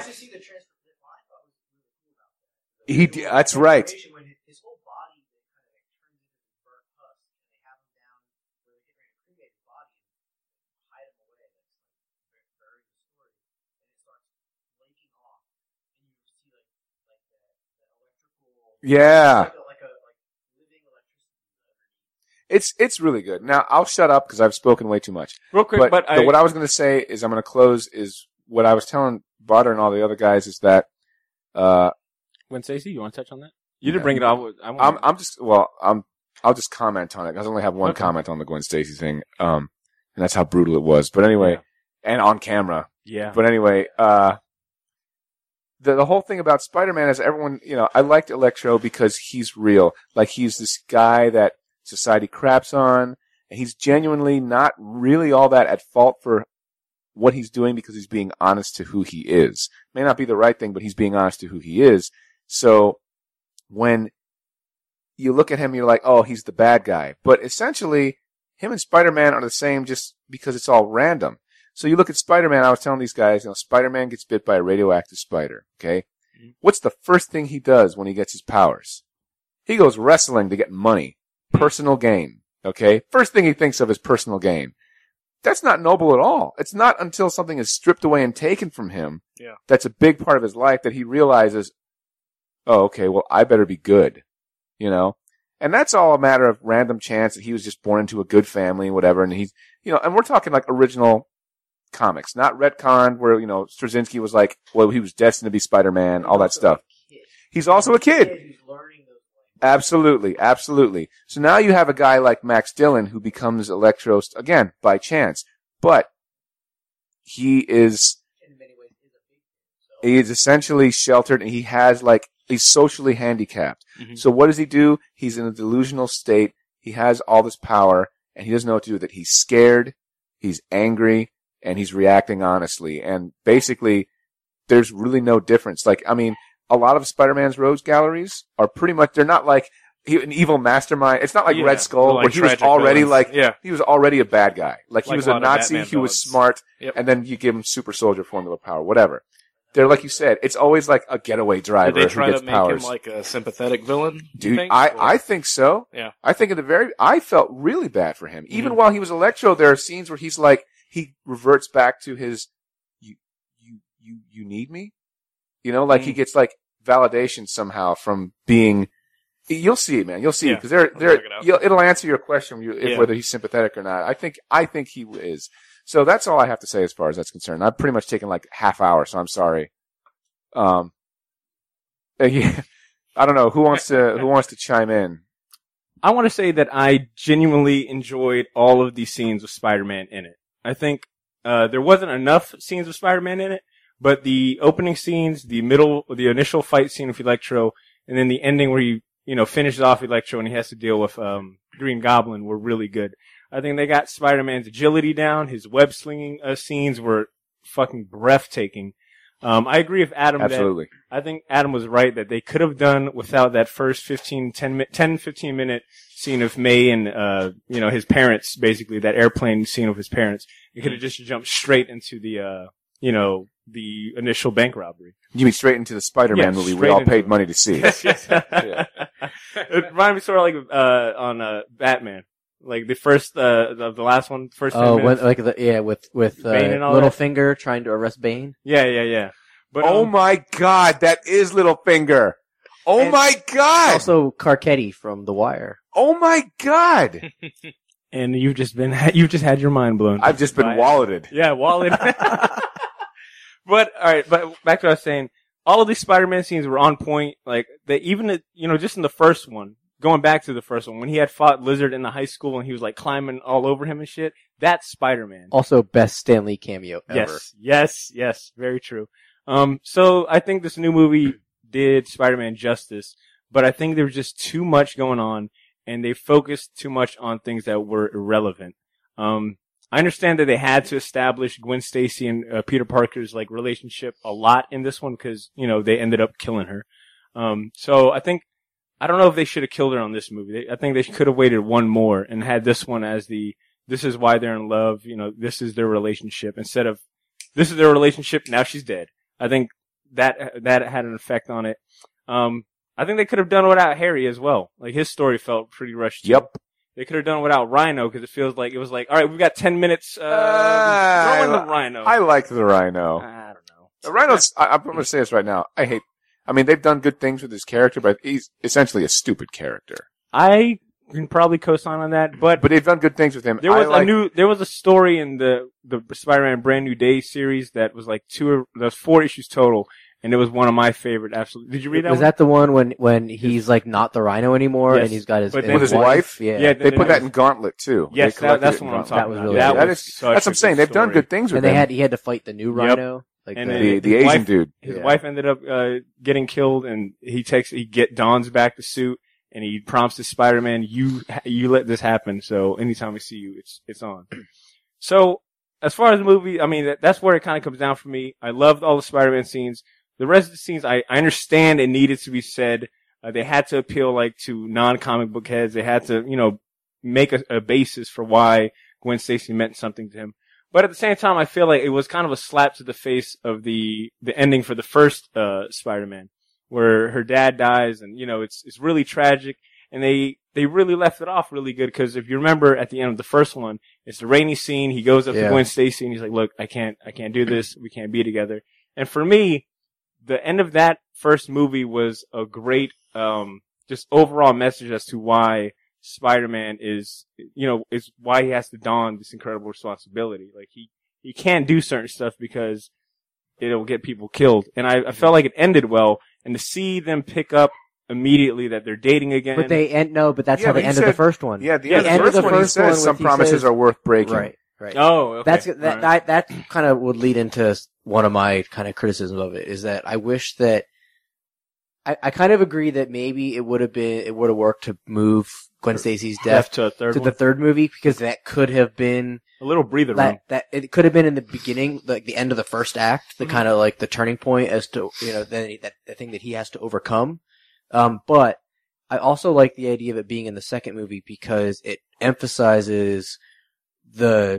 "He." d- That's right. When his whole body kind of like turns into this burnt husk, and they have him down where they get ready to cremate his body and hide him away. That's like very burying the story, and it starts flaking off, and you see like like the, the electrical. Yeah. Like a, like a like living electricity. It's it's really good. Now I'll shut up because I've spoken way too much. Real quick, But, but, the- I, what I was going to say is I'm going to close is what I was telling Butter and all the other guys is that uh, when Stacey, you want to touch on that? You did Yeah. bring it up. I I'm want I'm just well I'm I'll just comment on it because I only have one Okay. comment on the Gwen Stacy thing, um, and that's how brutal it was. But anyway, Yeah. and on camera. yeah. But anyway, uh, the the whole thing about Spider-Man is everyone, you know, I liked Electro because he's real. Like he's this guy that society craps on, and he's genuinely not really all that at fault for what he's doing because he's being honest to who he is. May not be the right thing, but he's being honest to who he is. So when you look at him, you're like, oh, he's the bad guy. But essentially, him and Spider-Man are the same just because it's all random. So you look at Spider-Man, I was telling these guys, you know, Spider-Man gets bit by a radioactive spider, okay? Mm-hmm. What's the first thing he does when he gets his powers? He goes wrestling to get money. Personal gain, okay? First thing he thinks of is personal gain. That's not noble at all. It's not until something is stripped away and taken from him Yeah. that's a big part of his life that he realizes, oh, okay, well, I better be good, you know? And that's all a matter of random chance that he was just born into a good family and whatever, and he's, you know, and we're talking like original comics, not retconned where, you know, Straczynski was like, well, he was destined to be Spider-Man, all that stuff. He's also a kid. Who's learning those things. Absolutely, absolutely. So now you have a guy like Max Dillon who becomes Electro, again, by chance. But he is, In many ways, is a big thing. So he is essentially sheltered and he has like, he's socially handicapped. Mhm. So what does he do? He's in a delusional state. He has all this power and he doesn't know what to do with it. He's scared, he's angry, and he's reacting honestly. And basically, there's really no difference. Like, I mean, a lot of Spider-Man's rogues galleries are pretty much, they're not like he, an evil mastermind. It's not like Yeah, Red Skull, like where he was tragic already villains. like, Yeah. he was already a bad guy. Like, he Like was a a lot of Nazi, Batman he was villains. smart, Yep. and then you give him super soldier formula power, whatever. They're like you said, it's always like a getaway driver Did they try who to gets make powers. him like a sympathetic villain? you Dude, think? I, Or- I think so. Yeah. I think at the very, I felt really bad for him. Even Mhm. while he was Electro, there are scenes where he's like, he reverts back to his, you, you, you, you need me? You know, like he Mhm. gets like validation somehow from being, you'll see it, man. You'll see it. Yeah. Cause there, I'll there, check it out. you'll, it'll answer your question you- if Yeah. whether he's sympathetic or not. I think, I think he is. So that's all I have to say as far as that's concerned. I've pretty much taken like half hour, so I'm sorry. Um, uh, yeah, I don't know who wants to who wants to chime in. I want to say that I genuinely enjoyed all of these scenes with Spider-Man in it. I think uh, there wasn't enough scenes with Spider-Man in it, but the opening scenes, the middle, the initial fight scene with Electro, and then the ending where he, you know, finishes off Electro and he has to deal with um, Green Goblin were really good. I think they got Spider-Man's agility down. His web slinging uh, scenes were fucking breathtaking. Um, I agree with Adam that Absolutely. I think Adam was right that they could have done without that first fifteen, ten, ten, fifteen minute scene of May and, uh, you know, his parents, basically, that airplane scene of his parents. It could have just jumped straight into the, uh, you know, the initial bank robbery. You mean straight into the Spider-Man Yeah, movie we straight all into paid it. money to see? Yes, yes. Yeah. It reminded me sort of like, uh, on, uh, Batman. Like the first, uh, the, the last one, first ten oh, minutes. when, like the yeah, with with uh, Bane and all that. Littlefinger trying to arrest Bane. Yeah, yeah, yeah. But, Oh um, my God, that is Littlefinger. Oh And my God. Also, Carcetti from The Wire. Oh my God. and you've just been, you've just had your mind blown. I've just been By- walleted. Yeah, wallet. But all right, but back to what I was saying. all of these Spider-Man scenes were on point. Like they even, you know, just in the first one, going back to the first one, when he had fought Lizard in the high school and he was like climbing all over him and shit. That's Spider-Man. Also, best Stan Lee cameo ever. Yes, yes, yes, very true. Um, so I think this new movie did Spider-Man justice, but I think there was just too much going on, and they focused too much on things that were irrelevant. Um, I understand that they had to establish Gwen Stacy and uh, Peter Parker's like relationship a lot in this one because you know they ended up killing her. Um, so I think I don't know if they should have killed her on this movie. They, I think they could have waited one more and had this one as the this is why they're in love. You know, this is their relationship instead of this is their relationship. Now she's dead. I think that that had an effect on it. Um, I think they could have done without Harry as well. Like his story felt pretty rushed. Too. Yep. They could have done without Rhino because it feels like it was like, all right, we've got ten minutes. Uh, Uh, throw in I the Rhino. I like the Rhino. I don't know. The Rhino's, I, I'm going to say this right now. I hate, I mean, they've done good things with his character, but he's essentially a stupid character. I can probably co-sign on that, but But they've done good things with him. there was I like, a new, there was a story in the the Spider-Man Brand New Day series that was like two, there's four issues total, and it was one of my favorite. Absolutely, did you read that? Was one? that the one when when he's like not the Rhino anymore Yes. and he's got his, But and then- With his wife? Yeah. Yeah, They then put it that was- in Gauntlet too. Yes, They that, collected that's it what in I'm Gauntlet. talking That was about. really that good. That was is, such that's a what I'm saying. good They've done story. good things with And they him. had he had to fight the new Yep. Rhino. Like And the, then the, his the Asian wife- dude. His Yeah. wife ended up uh, getting killed, and he takes he get dons back the suit, and he prompts the Spider-Man, "You you let this happen. So anytime we see you, it's it's on." So as far as the movie, I mean that, that's where it kind of comes down for me. I loved all the Spider-Man scenes. The rest of the scenes, I, I understand it needed to be said. Uh, they had to appeal like to non-comic book heads. They had to you know make a, a basis for why Gwen Stacy meant something to him. But at the same time, I feel like it was kind of a slap to the face of the, the ending for the first, uh, Spider-Man, where her dad dies and, you know, it's, it's really tragic. And they, they really left it off really good because if you remember at the end of the first one, it's the rainy scene. He goes up Yeah. to Gwen Stacy and he's like, look, I can't, I can't do this. We can't be together. And for me, the end of that first movie was a great, um, just overall message as to why Spider-Man is, you know, is why he has to don this incredible responsibility. Like he, he can't do certain stuff because it'll get people killed. And I, I felt like it ended well. And to see them pick up immediately that they're dating again. But they end no, but that's Yeah, how but they he ended the said- first one. Yeah, the Yeah, end the of the end of first the one, he first one says with- some he promises says- are worth breaking. Right, right. Oh, okay. That's that, Alright. that that kind of would lead into one of my kind of criticisms of it is that I wish that I, I kind of agree that maybe it would have been it would have worked to move Gwen Stacy's death Left to a third to one. the third movie because that could have been a little breather room. that that it could have been in the beginning, like the end of the first act, the Mm-hmm. kind of like the turning point as to you know then that the thing that he has to overcome. Um, but I also like the idea of it being in the second movie because it emphasizes the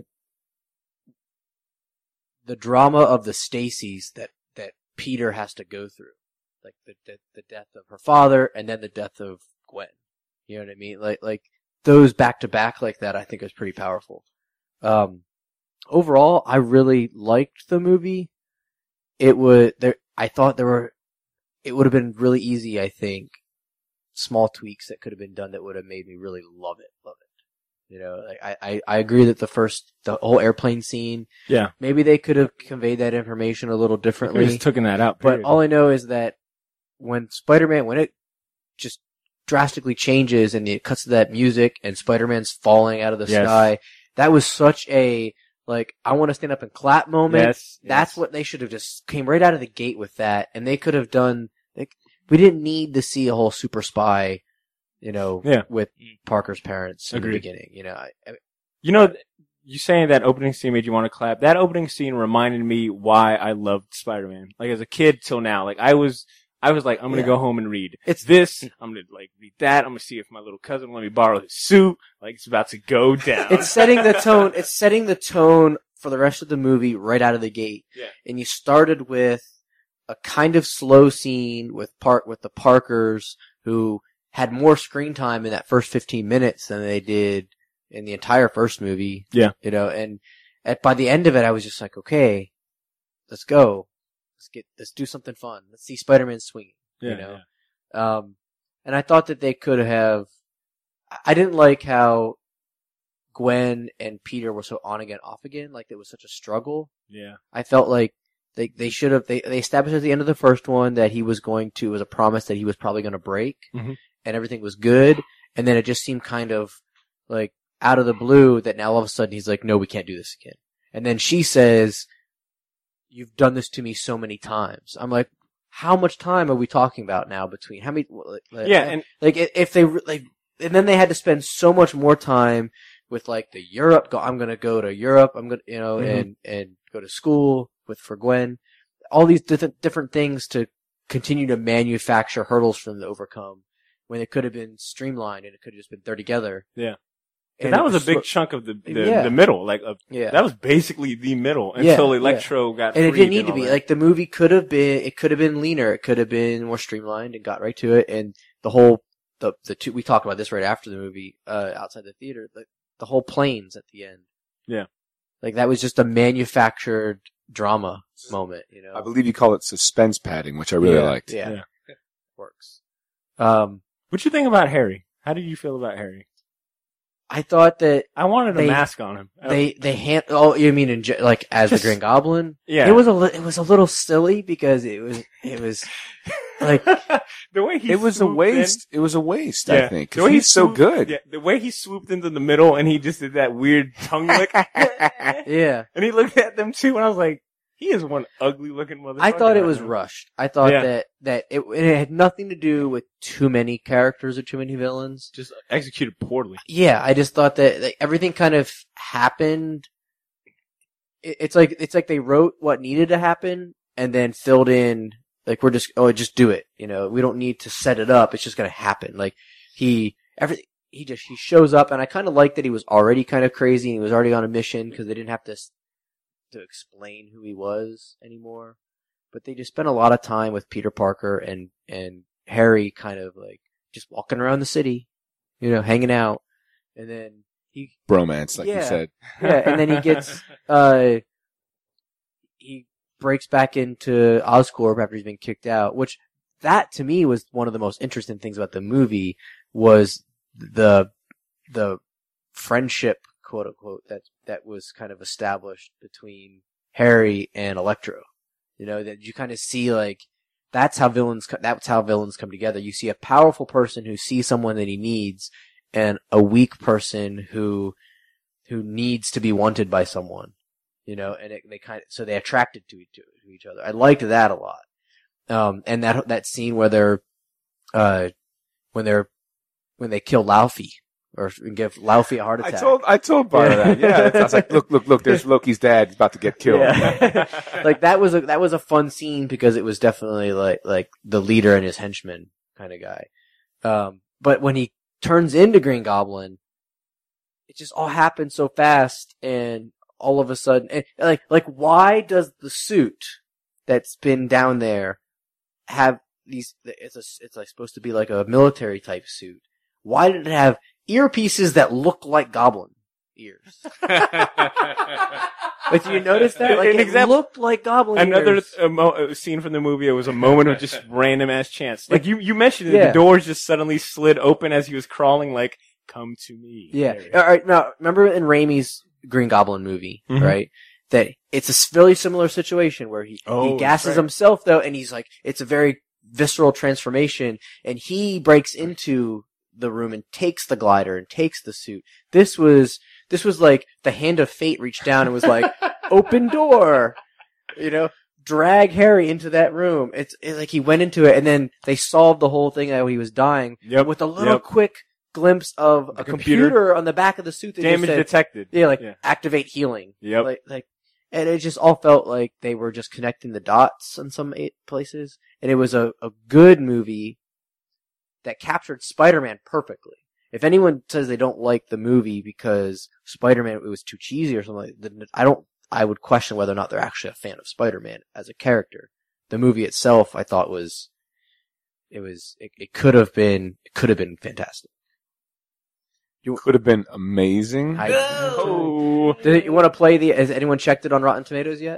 the drama of the Stacys that that Peter has to go through, like the the, the death of her father and then the death of Gwen. You know what I mean? Like like those back to back like that. I think is pretty powerful. Um, overall, I really liked the movie. It would there. I thought there were. It would have been really easy. I think small tweaks that could have been done that would have made me really love it. Love it. You know, like I, I, I agree that the first, the whole airplane scene, Yeah. maybe they could have conveyed that information a little We differently. just taken that out. But period. all I know is that when Spider-Man, when it just drastically changes and it cuts to that music and Spider-Man's falling out of the Yes. sky, that was such a, like, I want to stand up and clap moment. Yes, That's yes. what they should have just came right out of the gate with that. And they could have done, like, we didn't need to see a whole super spy, you know, Yeah. with Parker's parents in Agreed. the beginning. You know, I, I, You know, you saying that opening scene made you want to clap. That opening scene reminded me why I loved Spider-Man. Like as a kid till now, like I was, I was like, I'm gonna Yeah. go home and read. It's- this. I'm gonna like read that. I'm gonna see if my little cousin will let me borrow his suit. Like it's about to go down. it's setting the tone. It's setting the tone for the rest of the movie right out of the gate. Yeah. And you started with a kind of slow scene with part with the Parkers who had more screen time in that first fifteen minutes than they did in the entire first movie. Yeah. You know, and at by the end of it, I was just like, okay, let's go, let's get let's do something fun. Let's see Spider-Man swinging. Yeah, you know. Um, and I thought that they could have. I didn't like how Gwen and Peter were so on again, off again. Like it was such a struggle. yeah. I felt like They they should have they they established at the end of the first one that he was going to it was a promise that he was probably going to break, Mhm. and everything was good, and then it just seemed kind of like out of the blue that now all of a sudden he's like, no, we can't do this again. And then she says, "You've done this to me so many times." I'm like, how much time are we talking about now between how many? Like, Yeah, and like if if they like, and then they had to spend so much more time with like the Europe. Go, I'm going to go to Europe. I'm going to you know Mhm. and and go to school with for Gwen. All these different different things to continue to manufacture hurdles for them to overcome when it could have been streamlined and it could have just been they're together. Yeah. And that it was a big so- chunk of the the, Yeah. the middle. Like uh, Yeah. that was basically the middle Yeah, until yeah. Electro got And it freed didn't need to all be. that. Like the movie could have been, it could have been leaner. It could have been more streamlined and got right to it. And the whole, the, the two, we talked about this right after the movie, uh, outside the theater, the, the whole planes at the end. Yeah. Like that was just a manufactured drama moment, you know? I believe you call it suspense padding, which I really yeah, liked. Yeah. Yeah. Works. Um, What you think about Harry? How did you feel about Harry? I thought that I wanted a They- mask on him. I- they, they hand, oh, you mean in, ge- like as the Just- Green Goblin? Yeah. It was a, li- it was a little silly because it was, it was, like, the way he It was a swooped waste. It was a waste, in, I yeah. think. The Because way he he's so swooped- good. Yeah, the way he swooped into the middle and he just did that weird tongue lick. yeah. And he looked at them too, and I was like, he is one ugly looking motherfucker. I thought it was right now. rushed. I thought Yeah. that, that it, it had nothing to do with too many characters or too many villains. Just executed poorly. Yeah, I just thought that like, everything kind of happened. It, it's like, it's like they wrote what needed to happen and then filled in, like we're just, oh, just do it. You know, we don't need to set it up. It's just gonna happen. Like he, everything, he just, he shows up and I kind of liked that he was already kind of crazy and he was already on a mission because they didn't have to to explain who he was anymore. But they just spent a lot of time with Peter Parker and, and Harry kind of like just walking around the city, you know, hanging out. And then he, Bromance, like you Yeah. said. yeah, and then he gets, uh, he breaks back into Oscorp after he's been kicked out, which that to me was one of the most interesting things about the movie was the, the friendship, quote unquote, that, that was kind of established between Harry and Electro. You know, that you kind of see like, that's how villains, co- that's how villains come together. You see a powerful person who sees someone that he needs and a weak person who, who needs to be wanted by someone. You know, and it, they kind of, so they attracted to each, to each other. I liked that a lot. Um, and that, that scene where they're, uh, when they're, when they kill Laufey. Or give Laufey a heart I attack. told, I told Bart that. Yeah. I was like, look, look, look, there's Loki's dad. He's about to get killed. Yeah. Like that was a, that was a fun scene because it was definitely like, like the leader and his henchman kind of guy. Um, but when he turns into Green Goblin, it just all happened so fast and all of a sudden, and like, like why does the suit that's been down there have these, it's a, it's like supposed to be like a military type suit. Why did it have earpieces that look like goblin ears? But do you notice that? Like An it example- looked like goblin Another ears. uh, mo- uh, scene from the movie. It was a moment of just random ass chance. Like you, you mentioned it. Yeah. The doors just suddenly slid open as he was crawling. Like, come to me. Yeah. Harry. All right. Now, remember in Raimi's Green Goblin movie, Mhm. right? That it's a s- very similar situation where he, Oh, he that's gasses right. himself though, and he's like, it's a very visceral transformation, and he breaks into the room and takes the glider and takes the suit. This was, this was like the hand of fate reached down and was like, open door, you know, drag Harry into that room. It's, it's like he went into it and then they solved the whole thing that he was dying Yep. with a little Yep. quick glimpse of The a computer. computer. on the back of the suit that just Damage said, detected. yeah, like Yeah. activate healing. Yep. Like, like, and it just all felt like they were just connecting the dots in some eight places. And it was a, a good movie that captured Spider-Man perfectly. If anyone says they don't like the movie because Spider-Man, it was too cheesy or something, then I don't, I would question whether or not they're actually a fan of Spider-Man as a character. The movie itself, I thought was, it was, it, it could have been, it could have been fantastic. Could have been amazing. I, Oh. Did you want to play the, has anyone checked it on Rotten Tomatoes yet?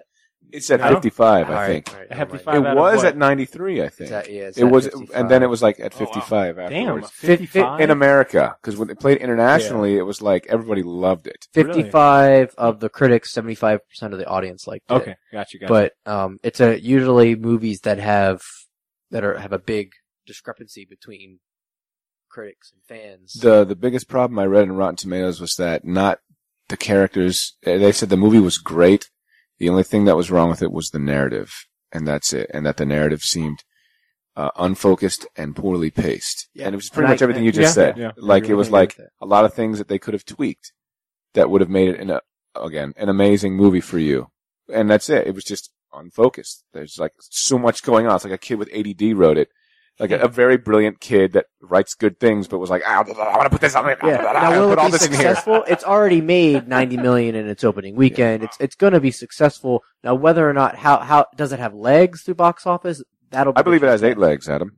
It's at No? fifty-five, All I right, think. all right, A never hefty mind. five It out of was what? at ninety-three, I think. It's at- yeah, it's it at was, fifty-five. and then it was like at Oh, wow. fifty-five Damn, afterwards. fifty-five In America, because when they played internationally, it was like everybody loved it. fifty-five of the critics, seventy-five percent of the audience liked it. Okay, got you, got you. But um, it's a usually movies that have that are have a big discrepancy between critics and fans. The the biggest problem I read in Rotten Tomatoes was that not the characters. They said the movie was great. The only thing that was wrong with it was the narrative, and that's it. And that the narrative seemed uh, unfocused and poorly paced. Yeah. And it was pretty And much I- everything you yeah, just said. yeah. Like I it was agree like with that. a lot of things that they could have tweaked that would have made it in a again an amazing movie for you. And that's it. It was just unfocused. There's like so much going on. It's like a kid with A D D wrote it. Like a, a very brilliant kid that writes good things, but was like, ah, I want to put this on. Yeah. Now, will put it all be this in here. successful? It's already made ninety million in its opening weekend. It's it's going to be successful. Now, whether or not how how does it have legs through box office? That'll. Be I believe it has the eight legs, Adam.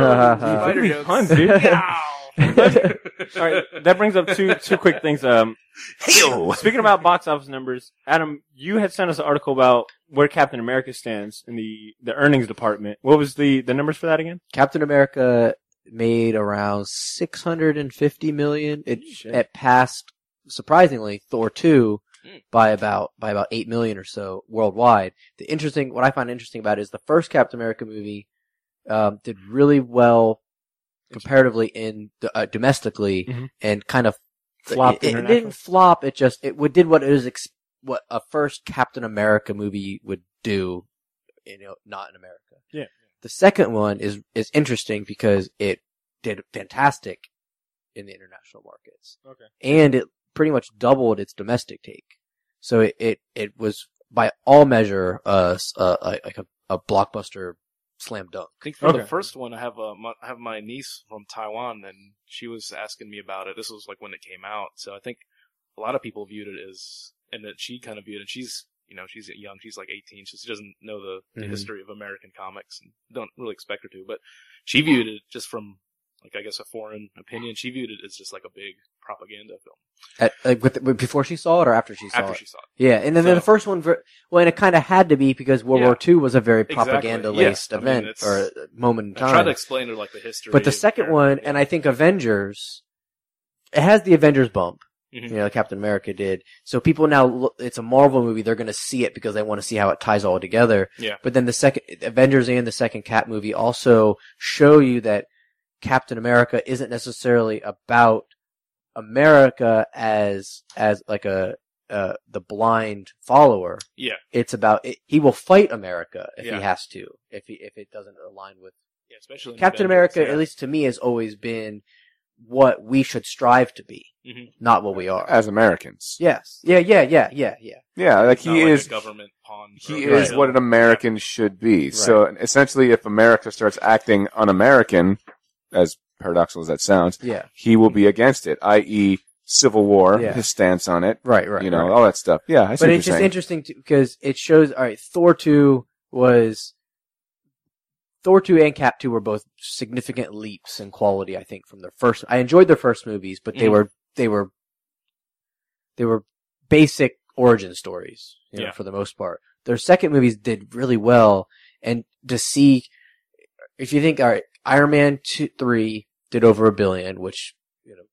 Spider Be jokes. fun, dude. All right, that brings up two two quick things. Um, speaking about box office numbers, Adam, you had sent us an article about where Captain America stands in the, the earnings department. What was the, the numbers for that again? Captain America made around six hundred fifty million. It Shit. it passed surprisingly Thor two Mm. by about by about eight million or so worldwide. The interesting what I find interesting about it is the first Captain America movie um, did really well comparatively in uh, domestically Mhm. and kind of Flopped It, it internationally? didn't flop. It just it would- did what it was ex- what a first Captain America movie would do, you know, not in America. Yeah. The second one is is interesting because it did fantastic in the international markets. Okay. And it pretty much doubled its domestic take. So it it, it was by all measure uh, s- uh like a, a blockbuster slam dunk. I think for Okay. the first one, I have a, my- I have my niece from Taiwan, and she was asking me about it. This was like when it came out, so I think a lot of people viewed it as, and that she kind of viewed it. She's, you know, she's young. She's like eighteen, so she doesn't know the, the Mhm. history of American comics, and don't really expect her to. But she viewed it just from, like, I guess a foreign opinion. She viewed it as just like a big propaganda film. At, like with, with, before she saw it or after she saw After it? she saw it, Yeah, and then So- the first one, ver- well, and it kind of had to be because World Yeah. War Two was a very Exactly. propaganda-laced Yeah. I mean, event it's- or uh, moment in I time. tried to explain to her like the history. But the of second America. one, and I think Avengers, it has the Avengers bump. Mhm. You know, Captain America did. So people now, look, it's a Marvel movie. They're going to see it because they want to see how it ties all together. Yeah. But then the second Avengers and the second Cap movie also show you that Captain America isn't necessarily about America as as like a uh, the blind follower. Yeah, It's about it, he will fight America if Yeah. he has to, if he if it doesn't align with yeah, especially in Captain Avengers, America. yeah. At least to me, has always been what we should strive to be, Mhm. not what we are. As Americans. Yes. Yeah. Yeah. Yeah. Yeah. Yeah. Yeah, like Not he like is. a government pawn. He for- is Right. what an American should be. So essentially, if America starts acting un-American, as paradoxical as that sounds, Yeah. he will be against it, that is, Civil War, Yeah. his stance on it, Right. Right. you know, right. all that stuff. Yeah, I see But what it's you're just saying. interesting to, because it shows. All right, Thor two was Thor two and Cap two were both significant leaps in quality. I think from their first. I enjoyed their first movies, but they Mhm. were they were they were basic origin stories, you know, Yeah. for the most part. Their second movies did really well, and to see, if you think, all right, Iron Man two, three did over a billion, which, you know,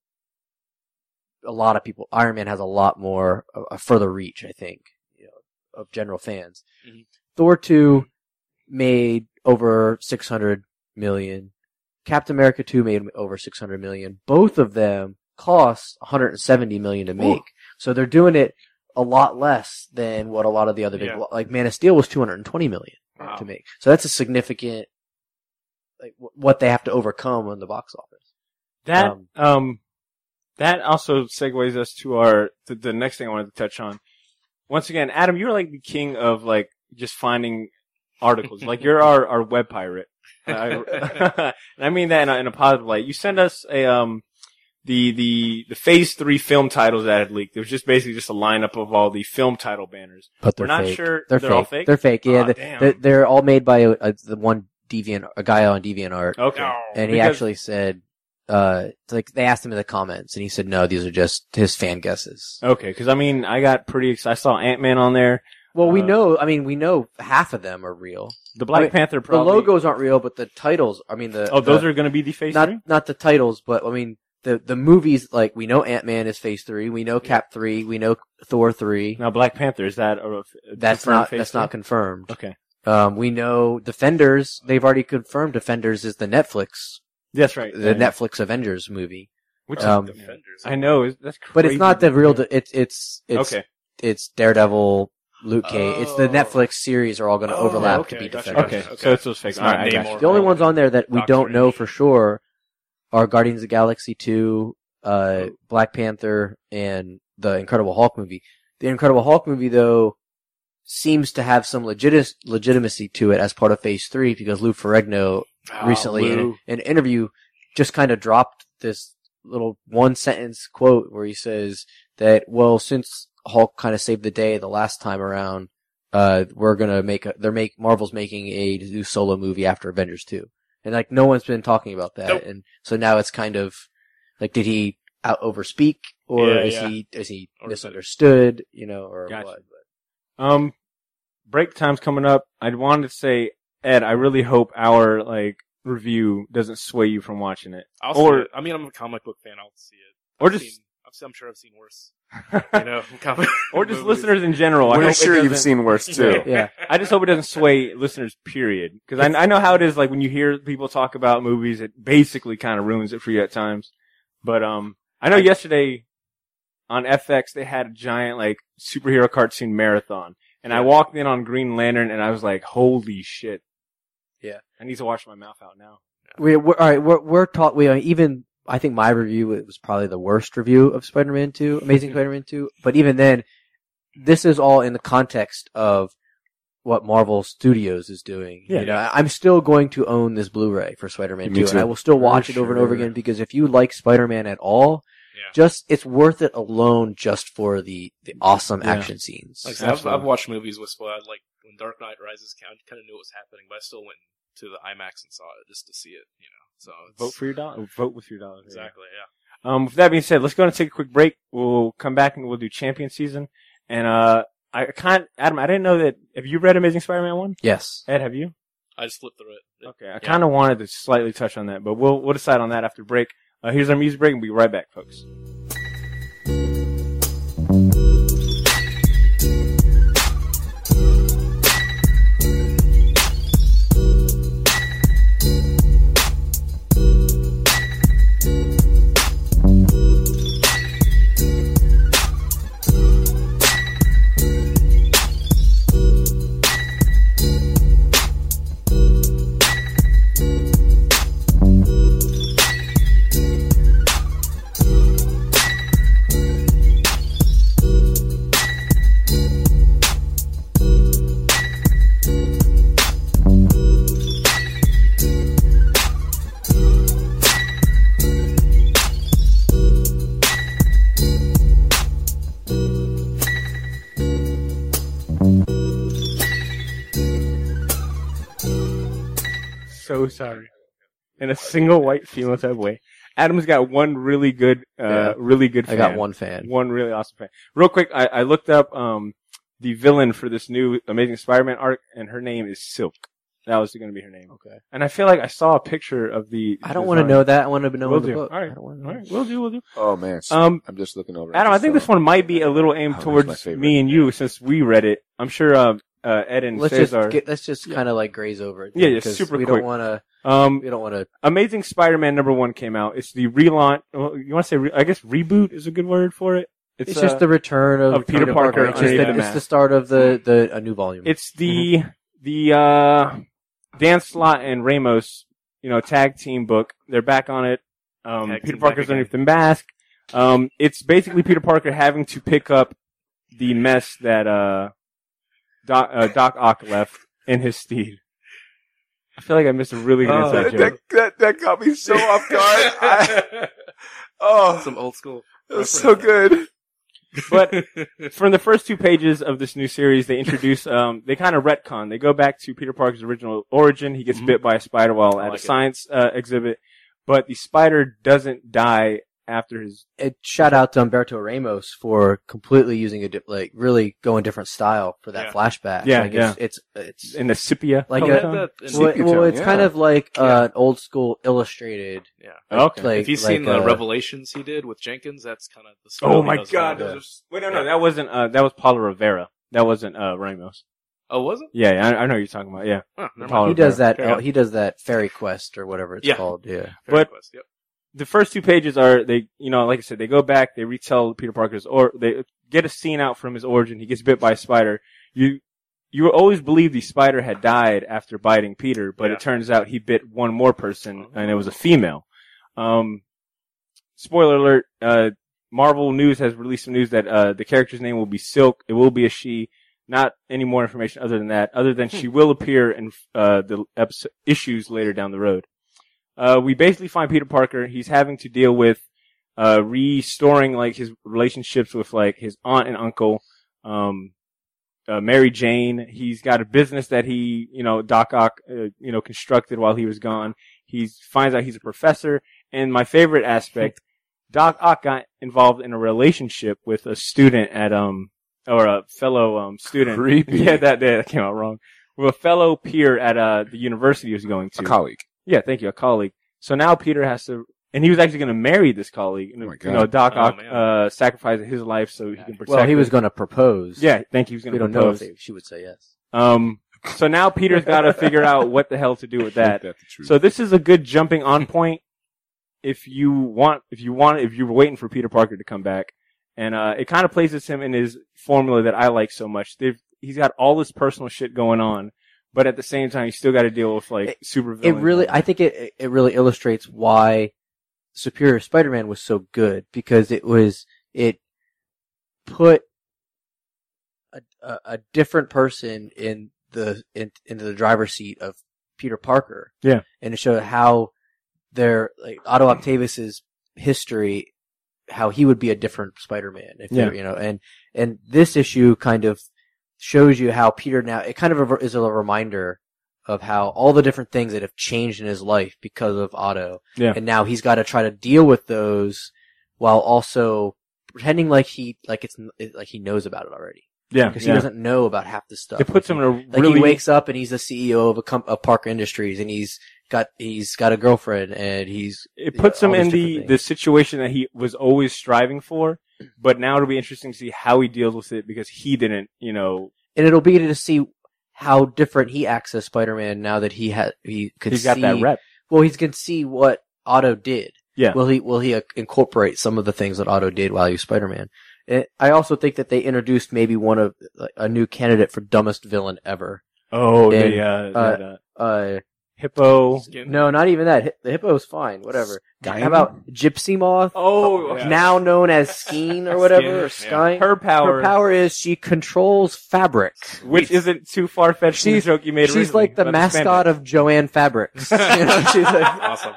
a lot of people, Iron Man has a lot more, a, a further reach, I think, you know, of general fans. Mhm. Thor two made over six hundred million. Captain America two made over six hundred million. Both of them cost one hundred seventy million to make. So they're doing it a lot less than what a lot of the other big, Yeah. like Man of Steel was two hundred twenty million Wow. to make. So that's a significant, like, w- what they have to overcome on the box office. That Um, um, that also segues us to our to the next thing I wanted to touch on. Once again, Adam, you're like the king of like just finding articles. Like you're our, our web pirate. I, and I mean that in a, in a positive light. You send us a um the the the Phase Three film titles that had leaked. It was just basically just a lineup of all the film title banners. But they're We're not fake. sure They're, they're fake. all fake? They're fake. Yeah, Aw, they- damn. they're, they're all made by a, a, the one Deviant, a guy on DeviantArt, Okay. and he Because- actually said, uh, it's like they asked him in the comments, and he said, "No, these are just his fan guesses." Okay, because I mean, I got pretty excited. I saw Ant-Man on there. Well, we Uh, know. I mean, we know half of them are real. The Black I mean, Panther. The Probably, logos aren't real, but the titles. I mean, the Oh, those the, are going to be the phase not three. not the titles, but I mean the the movies. Like we know Ant Man is Phase three. We know Cap three. We know Thor three. Now, Black Panther is that? A, a That's confirmed not phase that's three? not confirmed. Okay. Um, we know Defenders. They've already confirmed Defenders is the Netflix That's right. the Yeah. Netflix Avengers movie. Which um, Defenders. I know is that's crazy. But it's not the real. De- it's it's it's Okay. it's Daredevil, Luke Cage. It's the Oh. Netflix series are all going to Oh, overlap okay, to be gotcha, Defenders. Okay. Okay. So it's those fake. It's All not right, I got Namor. you. The only ones on there that we Doctor don't know Strange. for sure are Guardians of the Galaxy two, uh, Black Panther, and the Incredible Hulk movie. The Incredible Hulk movie, though, seems to have some legit- legitimacy to it as part of Phase three because Lou Ferrigno Oh, recently in Lou. an interview just kind of dropped this little one sentence quote where he says that, well, since Hulk kind of saved the day the last time around, uh, we're gonna make a, they're make, Marvel's making a new solo movie after Avengers two. And like, no one's been talking about that. Nope. And so now it's kind of, like, did he out overspeak? Or Yeah, is yeah. he, is he Or is it- misunderstood? You know, or Gotcha. what? Um, break time's coming up. I wanted to say, Ed, I really hope our like review doesn't sway you from watching it, I'll Or- see it. I mean, I'm a comic book fan. I'll see it. or I've just seen, I've, seen- I'm sure I've seen worse. You know, comic or just movies. listeners in general. I We're hope it sure you've doesn't- seen worse too. Yeah. I just hope it doesn't sway listeners, period. Because I, I know how it is, like, when you hear people talk about movies, it basically kind of ruins it for you at times. But, um, I know yesterday on F X, they had a giant, like, superhero cartoon marathon. And I Yeah. walked in on Green Lantern and I was like, holy shit. Yeah. I need to wash my mouth out now. We, we're, all right, we're, we're taught, we, uh, even, I think my review it was probably the worst review of Spider-Man two, Amazing Spider-Man two, but even then, this is all in the context of what Marvel Studios is doing. Yeah. You know, I- I'm still going to own this Blu-ray for Spider-Man Me two, too. and I will still watch For it over and over sure. again because if you like Spider-Man at all, Yeah. just, it's worth it alone just for the, the awesome Yeah. action scenes. Like I said, I've, Absolutely. I've watched movies with spoiled. Like when Dark Knight Rises, kind of, kind of knew what was happening, but I still went to the IMAX and saw it just to see it. You know, so it's, Vote for your dollar. Vote with your dollar. exactly. Yeah. Um, with that being said, let's go and take a quick break. We'll come back and we'll do champion season. And, uh, I can't, Adam, I didn't know that, have you read Amazing Spider-Man one? Yes. Ed, have you? I just flipped through it. Okay, I Yeah. kind of wanted to slightly touch on that, but we'll we'll decide on that after break. Uh, here's our music break, and we'll be right back, folks. So sorry. In a single white female type way. Adam's got one really good, uh, Yeah. really good fan. I got one fan. One really awesome fan. Real quick, I, I looked up, um, the villain for this new Amazing Spider-Man arc, and her name is Silk. That was going to be her name. Okay. And I feel like I saw a picture of the. I don't want to design. know that. I want to know We'll in the do. book. All right. I don't want to All know. right, we'll do, we'll do. Oh man, so Um, I'm just looking over. Adam, I think this one might be a little aimed Oh, that's towards my favorite. me and you since we read it. I'm sure, um, uh, Ed and Let's Cesar. just get, let's just kind of like graze over it. Yeah, yeah, because super we quick. don't want to, um, we don't want to, Amazing Spider-Man number one came out. It's the relaunch. Well, you want to say? Re- I guess reboot is a good word for it. it's, It's, just uh, the return of, of Peter Parker It's, just underneath the, the it's mask. the start of the, the, a new volume. It's the the uh, Dan Slott and Ramos, you know, tag team book. They're back on it. Um, Tag Peter team Parker's back again. underneath the mask. Um, it's basically Peter Parker having to pick up the mess that uh, Doc, uh, Doc Ock left in his steed. I feel like I missed a really good Oh, inside that, joke. that, that, that got me so off guard. I, oh, Some old school. it was so good. But from the first two pages of this new series, they introduce, um, they kind of retcon. They go back to Peter Parker's original origin. He gets Mhm. bit by a spider while I at like a it. science uh, exhibit, but the spider doesn't die after his. It, shout out to Humberto Ramos for completely using a di- like really going different style for that Yeah. flashback. Yeah, like yeah. It's it's, it's In the sepia. like Oh, a, that- that- well, Sepia well, tone, it's yeah. kind of like uh, Yeah. an old school illustrated. Yeah. Okay. Like, If you've like, seen the uh, Revelations he did with Jenkins, that's kind of the style Oh he my does God! now. Those are- Wait, no, no, that wasn't. Uh, that was Paulo Rivera. That wasn't uh, Ramos. Oh, was it? Yeah, yeah, I, I know what you're talking about. Yeah, Huh, never Paulo mind. He does that. Fair enough. Uh, he does that Fairy Quest or whatever it's Yeah. called. Yeah. Fairy but- Quest, yep. the first two pages are they, you know, like I said, they go back, they retell Peter Parker's, or they get a scene out from his origin. He gets bit by a spider. You, you always believe the spider had died after biting Peter, but Yeah. it turns out he bit one more person, and it was a female. Um, spoiler alert, uh, Marvel News has released some news that, uh, the character's name will be Silk. It will be a she. Not any more information other than that, other than she will appear in, uh, the episode, issues later down the road. Uh, we basically find Peter Parker, he's having to deal with, uh, restoring, like, his relationships with, like, his aunt and uncle, um, uh, Mary Jane. He's got a business that he, you know, Doc Ock, uh, you know, constructed while he was gone. He finds out he's a professor. And my favorite aspect, Doc Ock got involved in a relationship with a student at, um, or a fellow, um, student. Creepy. Yeah, that, that came out wrong. With a fellow peer at, uh, the university he was going to. A colleague. Yeah, thank you, a colleague. So now Peter has to, and he was actually going to marry this colleague. Oh my you God. know, Doc Oh, Ock, man. uh, sacrificed his life so he can protect Well, he was her. going to propose. Yeah, thank you. He was going We to don't know if propose. they, she would say yes. Um, so now Peter's got to figure out what the hell to do with that. Ain't that the truth? So this is a good jumping on point if you want, if you want, if you were waiting for Peter Parker to come back. And, uh, it kind of places him in his formula that I like so much. They've, he's got all this personal shit going on, but at the same time, he's still got to deal with, like, It- super It villains. really, I think it it really illustrates why Superior Spider-Man was so good, because it was it put a a, a different person in the in, into the driver's seat of Peter Parker. Yeah. And it showed how their like Otto Octavius's history, how he would be a different Spider-Man if Yeah. yeah. you know, and and this issue kind of shows you how Peter now it kind of is a reminder of how all the different things that have changed in his life because of Otto. Yeah. And now he's got to try to deal with those while also pretending like he like it's like he knows about it already. Yeah. Because yeah. he doesn't know about half the stuff. It puts like him in a he, like really, he wakes up and he's the C E O of a comp- of Parker Industries, and he's got he's got a girlfriend, and he's it puts all him in these the, different the things. situation that he was always striving for, but now it'll be interesting to see how he deals with it because he didn't, you know, and it'll be to see how different he acts as Spider-Man now that he had he could he's see. got that rep. Well, he can see what Otto did. Yeah. Will he will he uh, incorporate some of the things that Otto did while he was Spider-Man? And I also think that they introduced maybe one of like, a new candidate for dumbest villain ever. Oh, And, the, uh, uh, that, uh, Uh, hippo. Skin. no, not even that. Hi- The hippo is fine. Whatever. Skyne? How about Gypsy Moth? Oh, yeah. Now known as Skeen or whatever, or Skeen, Skyne. her power, Her power is she controls fabric. which isn't too far fetched from the She's- joke you made. She's like the mascot of Joanne Fabrics. you know, she's like, Awesome.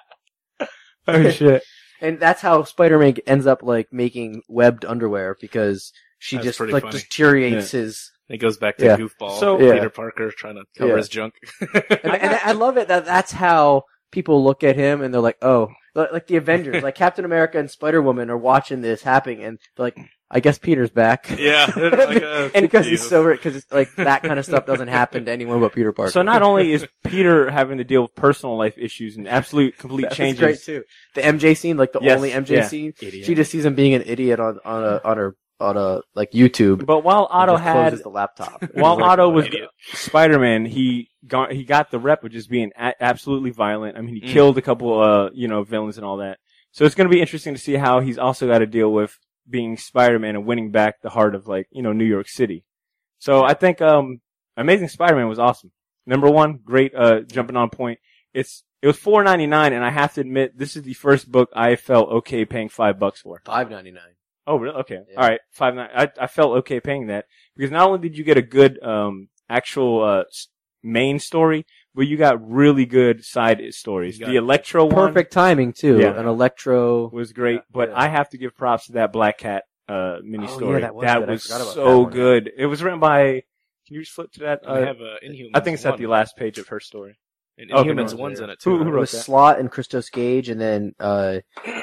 Oh shit! and that's how Spider-Man ends up like making webbed underwear because she That's just pretty like funny. deteriorates his. It goes back to Yeah. Goofball, So- Yeah. Peter Parker trying to cover Yeah. his junk. And, and I love it that that's how people look at him and they're like, oh, like like the Avengers, like Captain America and Spider-Woman are watching this happening and they're like, I guess Peter's back. Yeah, it's like a- and because he's Jesus. so because it's like that kind of stuff doesn't happen to anyone but Peter Parker. So not only is Peter having to deal with personal life issues and absolute complete That's changes, great too. The M J scene, like the Yes, only M J yeah. scene, Idiot. she just sees him being an idiot on on a on her on a like YouTube. but while and Otto just had, closes the laptop. while Like, Otto was idiot. Spider-Man, he got he got the rep of just being a- absolutely violent. I mean, he Mm. killed a couple, uh, you know, villains and all that. So it's going to be interesting to see how he's also got to deal with being Spider-Man and winning back the heart of like, you know, New York City. So I think, um, Amazing Spider-Man was awesome. Number one, great, uh, jumping on point. It's, it was four ninety-nine and I have to admit, this is the first book I felt okay paying five bucks for. five ninety-nine. Oh, really? Okay. Yeah. All right. Five nine. I, I felt okay paying that because not only did you get a good, um, actual, uh, s- main story, but you got really good side stories. You got The Electro one Perfect timing too. Yeah. An Electro. was great, but Yeah. I have to give props to that Black Cat, uh, mini Oh, story. yeah, that was good. I forgot about so that one, yeah. good. It was written by, can you just flip to that? I Uh, have uh, Inhumans. I think it's at one. the last page of her story. And Okay, Inhumans no, one's yeah. in it too. Who- who right? It wrote was that? Slott and Christos Gage, and then uh,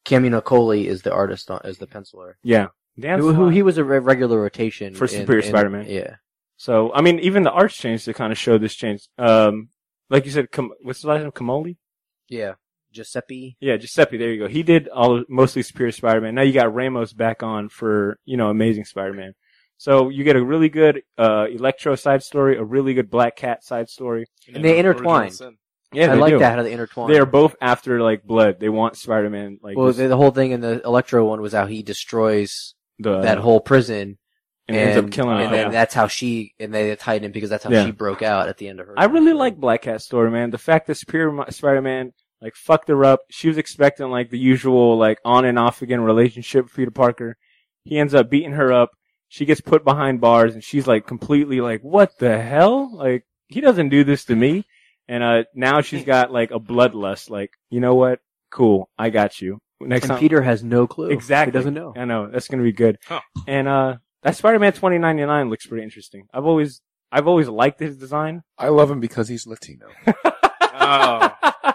Camuncoli is the artist on, as the penciler. Yeah. Dan Who, who Slott. he was a re- regular rotation For in- Superior in- Spider-Man. Yeah. So, I mean, even the art's changed to kind of show this change. Um, like you said, Cam- what's the last name? Camoli? Yeah. Giuseppe. Yeah, Giuseppe. There you go. He did all mostly Superior Spider-Man. Now you got Ramos back on for, you know, Amazing Spider-Man. So you get a really good uh Electro side story, a really good Black Cat side story. And they intertwine. Yeah, I they like do. that how they intertwine. They are both after like blood. They want Spider-Man like well, this- the, the whole thing in the Electro one was how he destroys the that whole prison. and, ends up killing and her. then that's how she, and they tied in because that's how Yeah. she broke out at the end of her. I really like Black Cat's story, man. The fact that Superior Mi- Spider-Man like fucked her up. She was expecting like the usual like on and off again relationship with Peter Parker. He ends up beating her up. She gets put behind bars and she's like completely like, what the hell? Like, he doesn't do this to me. And uh now she's got like a bloodlust. Like, you know what? Cool. I got you. Next And time. Peter has no clue. Exactly. He doesn't know. I know. That's going to be good. Huh. And uh that Spider-Man twenty ninety-nine looks pretty interesting. I've always I've always liked his design. I love him because he's Latino. Oh.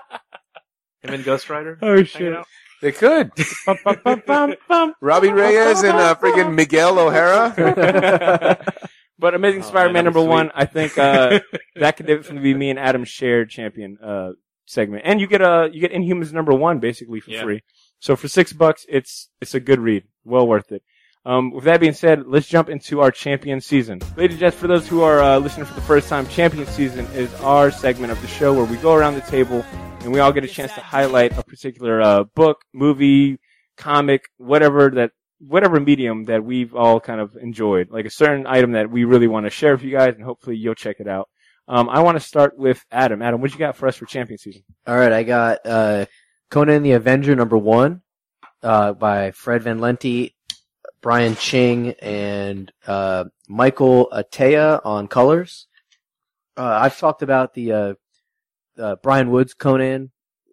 Him and Ghost Rider? Oh hanging shit. out? They could. Bum, bum, bum, bum, bum. Robbie Reyes and uh, friggin' Miguel O'Hara. But Amazing Oh, Spider-Man man, that'd number be one, I think uh that could definitely be me and Adam's shared champion uh segment. And you get uh you get Inhumans number one basically for Yeah. free. So for six bucks, it's it's a good read, well worth it. Um, with that being said, let's jump into our champion season. Ladies and gents, for those who are uh, listening for the first time, champion season is our segment of the show where we go around the table and we all get a chance to highlight a particular uh, book, movie, comic, whatever that, whatever medium that we've all kind of enjoyed, like a certain item that we really want to share with you guys, and hopefully you'll check it out. Um, I want to start with Adam. Adam, what you got for us for champion season? All right, I got uh, Conan the Avenger number one uh, by Fred Van Lente, Brian Ching, and uh, Michael Atea on colors. Uh, I've talked about the uh, uh, Brian Woods Conan,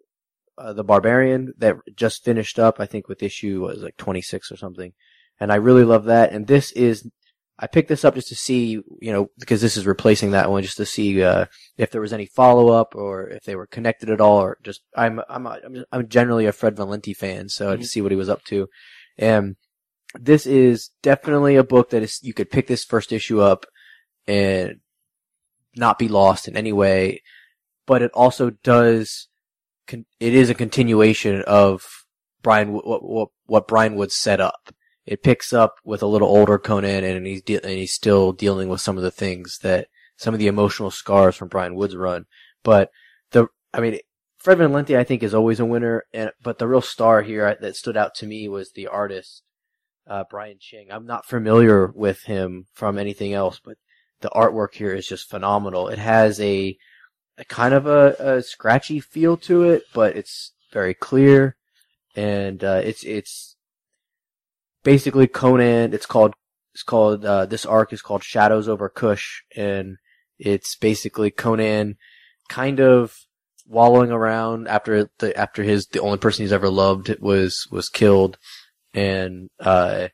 uh, the Barbarian, that just finished up, I think, with issue was like twenty-six or something, and I really love that. And this is, I picked this up just to see, you know, because this is replacing that one, just to see uh, if there was any follow up or if they were connected at all, or just I'm I'm I'm, I'm generally a Fred Van Lente fan, so Mm-hmm. to see what he was up to, and this is definitely a book that is, you could pick this first issue up and not be lost in any way, but it also does, con- it is a continuation of Brian, what, what, what Brian Wood set up. It picks up with a little older Conan, and he's, de- and he's still dealing with some of the things that, some of the emotional scars from Brian Wood's run. But the, I mean, Fred Van Lente, I think, is always a winner, and, but the real star here that stood out to me was the artist, Uh, Brian Ching. I'm not familiar with him from anything else, but the artwork here is just phenomenal. It has a, a kind of a, a scratchy feel to it, but it's very clear, and uh, it's it's basically Conan. It's called it's called uh, this arc is called Shadows over Kush, and it's basically Conan kind of wallowing around after the after his the only person he's ever loved was was killed. And, uh,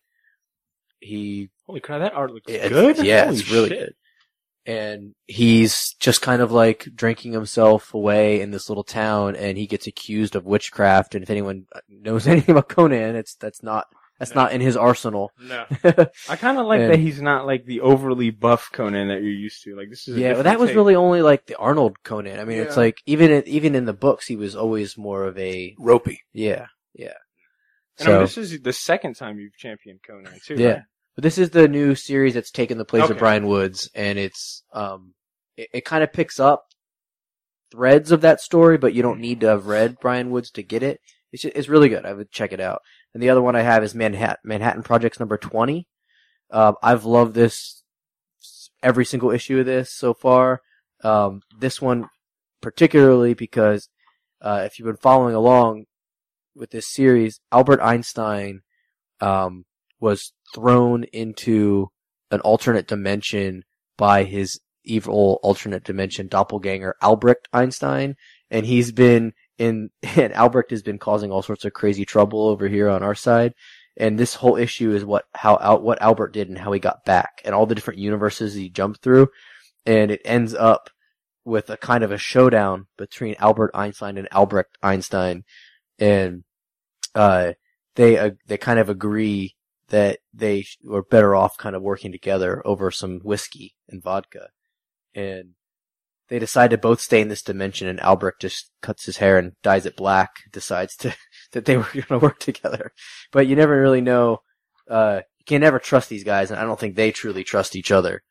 he, Holy crap, that art looks it's- good. yeah, Holy it's really shit. good. And he's just kind of like drinking himself away in this little town, and he gets accused of witchcraft. And if anyone knows anything about Conan, it's, that's not, that's not in his arsenal. No. I kind of like And- that he's not like the overly buff Conan that you're used to. Like this is a Yeah, but different that was take. really only like the Arnold Conan. I mean, it's Yeah. like, even in, even in the books, he was always more of a, Ropey. yeah, yeah. And I mean, So- this is the second time you've championed Conan too. Yeah. right? But this is the new series that's taken the place Okay. of Brian Woods, and it's, um, it, it kind of picks up threads of that story, but you don't need to have read Brian Woods to get it. It's just, it's really good. I would check it out. And the other one I have is Manhattan, Manhattan Projects number twenty. Um, I've loved this, every single issue of this so far. Um, this one particularly because, uh, if you've been following along with this series, Albert Einstein, um, was thrown into an alternate dimension by his evil alternate dimension doppelganger, Albrecht Einstein. And he's been in, and Albrecht has been causing all sorts of crazy trouble over here on our side. And this whole issue is what, how, Al, what Albert did and how he got back and all the different universes he jumped through. And it ends up with a kind of a showdown between Albert Einstein and Albrecht Einstein. And uh, they uh, they kind of agree that they sh- were better off kind of working together over some whiskey and vodka, and they decide to both stay in this dimension. And Albrecht just cuts his hair and dyes it black. Decides to that they were going to work together, but you never really know. Uh, you can never trust these guys, and I don't think they truly trust each other.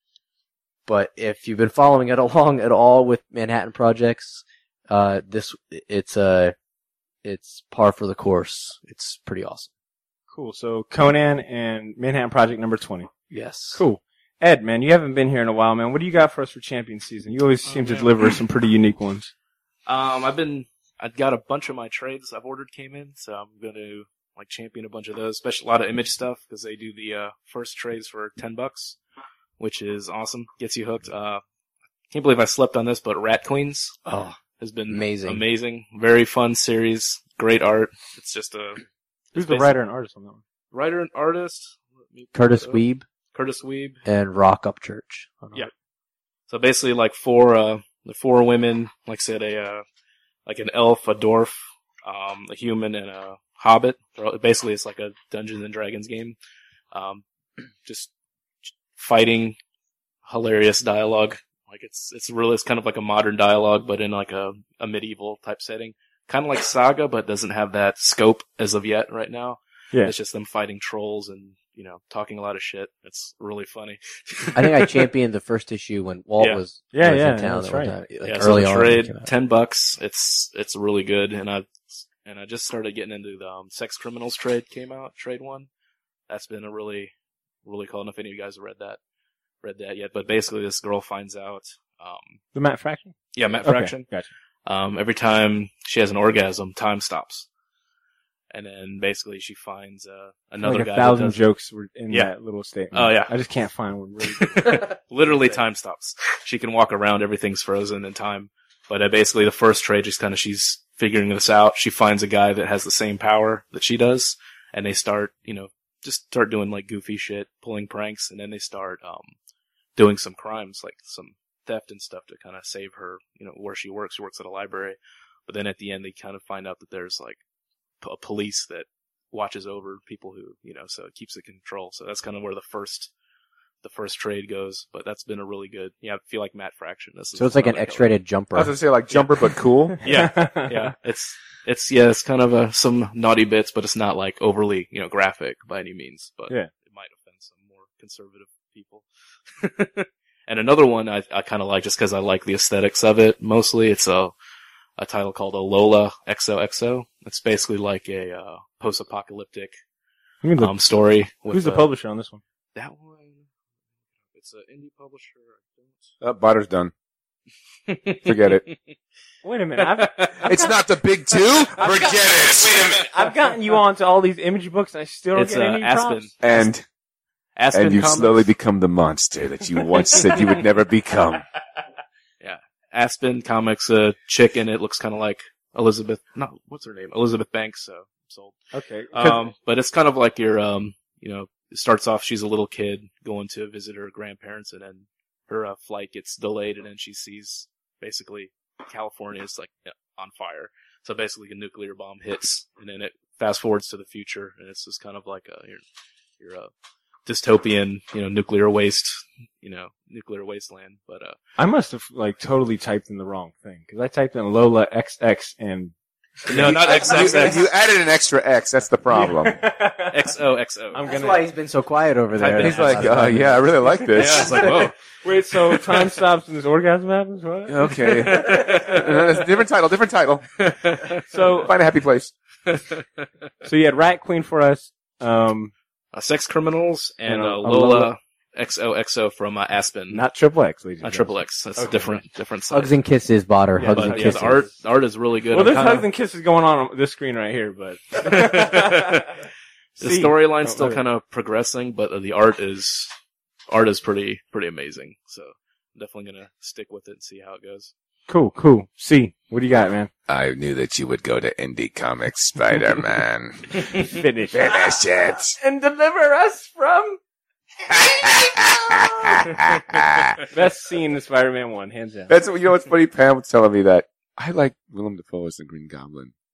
But if you've been following it along at all with Manhattan Projects, uh, this it's uh, it's par for the course. It's pretty awesome. Cool. So Conan and Manhattan Project number twenty. Yes. Cool. Ed, man, you haven't been here in a while, man. What do you got for us for champion season? You always seem Oh, to man. deliver some pretty unique ones. Um, I've been, I've got a bunch of my trades I've ordered came in, so I'm going to like champion a bunch of those, especially a lot of image stuff because they do the uh, first trades for ten bucks, which is awesome. Gets you hooked. Uh, can't believe I slept on this, but Rat Queens Oh, has been amazing. amazing, very fun series, great art. It's just a Who's it's the basi- writer and artist on that one? writer and artist. Let me pull Curtis it up. Weeb Curtis Weeb. and Rock Upchurch. Yeah. So basically, like four, uh, the four women, like I said, a, uh, like an elf, a dwarf, um, a human, and a hobbit. They're all- Basically, it's like a Dungeons and Dragons game. Um, just fighting, hilarious dialogue. Like it's, it's really, it's kind of like a modern dialogue, but in like a, a medieval type setting. Kind of like Saga, but doesn't have that scope as of yet right now. Yeah. It's just them fighting trolls and, you know, talking a lot of shit. It's really funny. I think I championed the first issue when Walt Yeah. was, Yeah, was yeah, in town. that's that one right. time, like yeah, so early the on. when it trade, came out. ten bucks. It's, it's really good. And I, and I just started getting into the, um, Sex Criminals trade came out, trade one. That's been a really, really cool. I don't know if any of you guys have read that, read that yet, but basically this girl finds out, um, The Matt Fraction? yeah, Matt Okay, Fraction. gotcha. Um, every time she has an orgasm, time stops. And then basically she finds, uh, another like guy a that thousand does, jokes were in Yeah. that little statement. Oh, yeah. I just can't find one really good. literally time stops. She can walk around, everything's frozen in time. But uh, basically the first trade just kind of, she's figuring this out. She finds a guy that has the same power that she does, and they start, you know, just start doing like goofy shit, pulling pranks, and then they start, um, doing some crimes, like some theft and stuff to kind of save her, you know, where she works. She works at a library. But then at the end they kind of find out that there's like p- a police that watches over people who, you know, so it keeps it control. So that's kind of where the first, the first trade goes, but that's been a really good, yeah, I feel like Matt Fraction. This is So it's like an another X-rated I jumper. was gonna say like Jumper, but cool. Yeah, yeah, it's, it's, yeah, it's kind of a, some naughty bits, but it's not like overly, you know, graphic by any means, but Yeah. it might offend some more conservative people. And another one I, I kind of like just because I like the aesthetics of it. Mostly, it's a a title called Alola X O X O. It's basically like a uh, post-apocalyptic Who's the, um story. With, who's the uh, publisher on this one? That one. It's an indie publisher. I Uh, Botter's done. don't. Forget it. Wait a minute. I've, It's not the big two? Forget it. I've gotten you onto all these image books and I still don't It's get uh, any Aspen. props. And Aspen and you Comics. slowly become the monster that you once said you would never become. Aspen Comics, a chick in it looks kind of like Elizabeth. No, what's her name? Elizabeth Banks. So sold. Okay. 'Cause- Um, but it's kind of like your, um, you know, it starts off, she's a little kid going to visit her grandparents, and then her uh, flight gets delayed, and then she sees basically California is like on fire. So basically a nuclear bomb hits, and then it fast forwards to the future, and it's just kind of like a, your, your, uh, dystopian, you know, nuclear waste, you know, nuclear wasteland. But, uh, I must have like totally typed in the wrong thing because I typed in Lola X X and no, not X X You, X, you added an extra X. That's the problem. X O X O. I'm That's gonna. why he's been so quiet over there. Type in He's like, uh, yeah, I really like this. Yeah, it's like, whoa. Wait, so time stops and this orgasm happens? What? Okay. Uh, different title, different title. So, Find a happy place. so you had Rat Queen for us. Um, Uh, Sex Criminals and, And, uh, uh, Lola Lola. X O X O from uh, Aspen. not Triple X, ladies. Not and Triple gentlemen. X. That's Okay. different, different site. Hugs and kisses, Botter. Yeah, Hugs but, and But yeah, kisses. the art, the art is really good. Well, I'm there's kinda- hugs and kisses going on on this screen right here, but the See. storyline's Oh, still okay. kind of progressing, but uh, the art is, art is pretty, pretty amazing. So I'm definitely gonna stick with it and see how it goes. Cool, cool. See, what do you got, man? I knew that you would go to Indie Comics, Spider-Man. Finish Finish it. and deliver us from best scene in Spider-Man One, hands down. That's, you know what's funny? Pam was telling me that I like Willem Dafoe as the Green Goblin.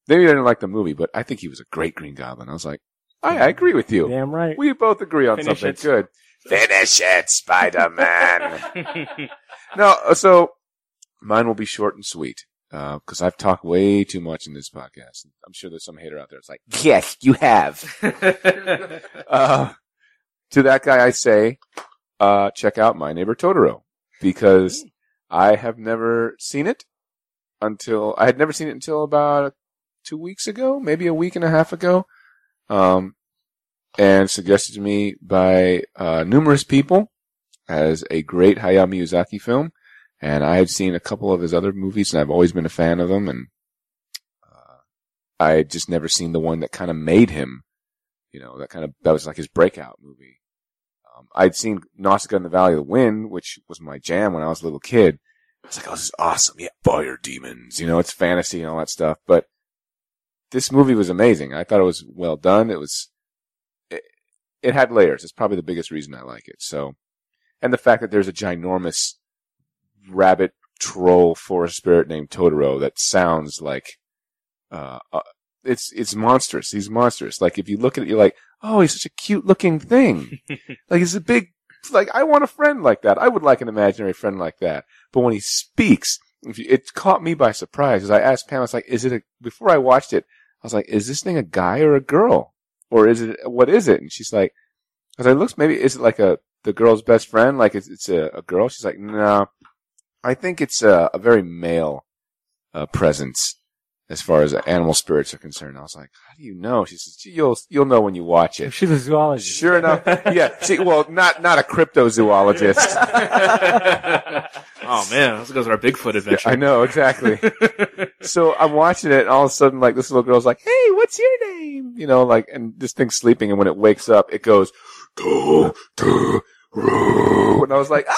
maybe I didn't like the movie, but I think he was a great Green Goblin. I was like, I, I agree with you. Damn right. We both agree on Finish something it. good. Finish it, Spider-Man. No, so mine will be short and sweet because I've talked way too much in this podcast. I'm sure there's some hater out there that's like, yes, you have. uh, to that guy, I say, uh, check out My Neighbor Totoro because I have never seen it until I had never seen it until about two weeks ago, maybe a week and a half ago. Um, and suggested to me by uh, numerous people as a great Hayao Miyazaki film. And I had seen a couple of his other movies, and I've always been a fan of them. And uh, I had just never seen the one that kind of made him, you know, that kind of that was like his breakout movie. Um, I'd seen Nausicaa in the Valley of the Wind, which was my jam when I was a little kid. I was like, oh, this is awesome. Yeah, fire demons. You know, it's fantasy and all that stuff. But this movie was amazing. I thought it was well done. It was. It had layers. It's probably the biggest reason I like it. So, and the fact that there's a ginormous rabbit troll forest spirit named Totoro that sounds like, uh, uh, it's, it's monstrous. He's monstrous. Like, if you look at it, you're like, oh, he's such a cute looking thing. Like, he's a big, like, I want a friend like that. I would like an imaginary friend like that. But when he speaks, if you, it caught me by surprise. As I asked Pam, I was like, is it a, before I watched it, I was like, is this thing a guy or a girl? Or is it, what is it? And she's like, I was like, looks, maybe, is it like a, the girl's best friend? Like it's, it's a, a girl? She's like, no, I think it's a, a very male, uh, presence as far as animal spirits are concerned. I was like, how do you know? She says, you'll, you'll know when you watch it. She's a zoologist. Sure enough. Yeah. She, well, not, not a cryptozoologist. Oh man, this goes our Bigfoot adventure. Yeah, I know, exactly. So I'm watching it, and all of a sudden, like, this little girl's like, hey, what's your name? You know, like, and this thing's sleeping, and when it wakes up, it goes, to, to, ro. And I was like, ah!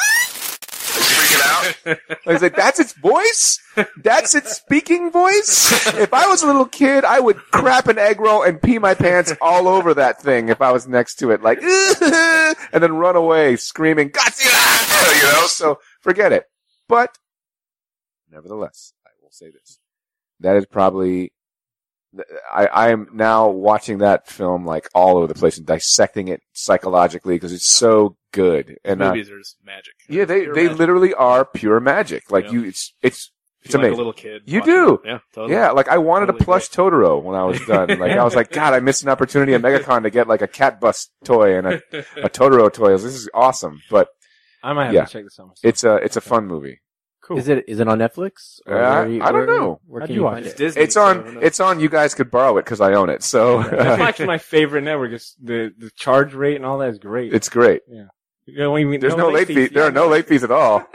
Freaking out. I was like, that's its voice? That's its speaking voice? If I was a little kid, I would crap an egg roll and pee my pants all over that thing if I was next to it, like, and then run away screaming, Godzilla! You know, so forget it. But, nevertheless, I will say this. That is probably, I, I am now watching that film like all over the place and dissecting it psychologically because it's so good. And uh, movies are just magic. Yeah, they, Pure they magic. literally are pure magic. Like Yeah. you, it's, it's, it's Feel like amazing. a little kid. You watching do. it. Yeah, totally. Yeah, like I wanted Totally a plush Totoro when I was done. Like I was like, God, I missed an opportunity at MegaCon to get like a cat bus toy and a, a Totoro toy. I was like, this is awesome. But I might have Yeah. to check this out myself. it's a, it's a fun movie. Cool. Is it is it on Netflix? Or Uh, where are you- I don't where- know. Where How'd can you you watch find it? It's it? Disney. It's so I on, don't know. it's on. You guys could borrow it because I own it. So That's actually my favorite network. It's the the charge rate and all that is great. it's great. You know, when you- There's no, late fees. There Yeah, are no late fees at all.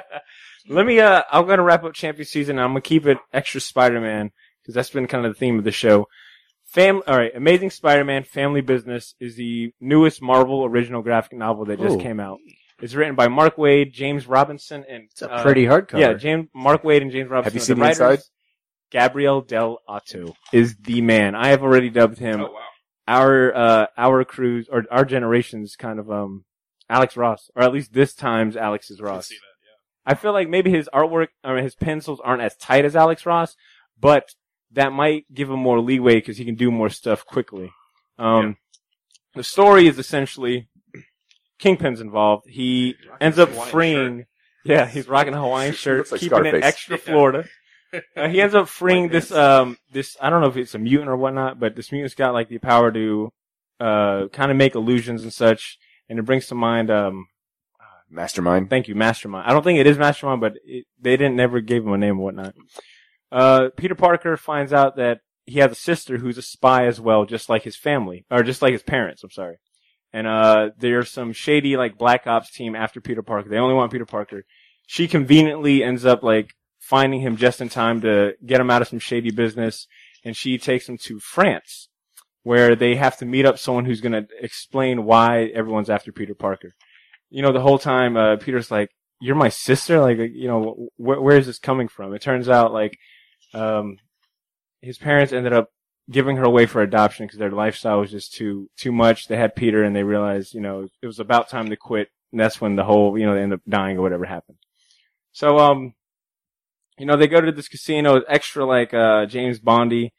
Let me, uh, I'm gonna wrap up Champion Season. I'm gonna keep it extra Spider-Man, because that's been kind of the theme of the show. Fam, alright, Amazing Spider-Man Family Business is the newest Marvel original graphic novel that just Ooh. came out. It's written by Mark Waid, James Robinson, and, It's a uh, pretty hardcover. yeah, James, Mark Waid and James Robinson. you are seen the writers. inside? Gabriel Del Otto is the man. I have already dubbed him Oh wow. our, uh, our crew's, or our generation's kind of, um, Alex Ross, or at least this time's Alex's I can Ross. see that, yeah. I feel like maybe his artwork or his pencils aren't as tight as Alex Ross, but that might give him more leeway because he can do more stuff quickly. Um, the story is essentially Kingpin's involved. He ends up Hawaiian freeing, yeah, he's rocking a Hawaiian shirt, Looks like keeping it Scarface. extra Florida. Uh, he ends up freeing Like this, this. um, this, I don't know if it's a mutant or whatnot, but this mutant's got like the power to, uh, kind of make illusions and such. And it brings to mind, um, Mastermind. thank you, Mastermind. I don't think it is Mastermind, but it, they didn't never gave him a name or whatnot. Uh, Peter Parker finds out that he has a sister who's a spy as well, just like his family, or just like his parents, I'm sorry. And, uh, there's some shady, like, Black Ops team after Peter Parker. They only want Peter Parker. She conveniently ends up, like, finding him just in time to get him out of some shady business, and she takes him to France, where they have to meet up someone who's gonna explain why everyone's after Peter Parker. You know, the whole time, uh, Peter's like, you're my sister? Like, you know, wh- where is this coming from? It turns out, like, um, his parents ended up giving her away for adoption because their lifestyle was just too, too much. They had Peter and they realized, you know, it was about time to quit. And that's when the whole, you know, they end up dying or whatever happened. So, um, you know, they go to this casino, it's extra like, uh, James Bondy.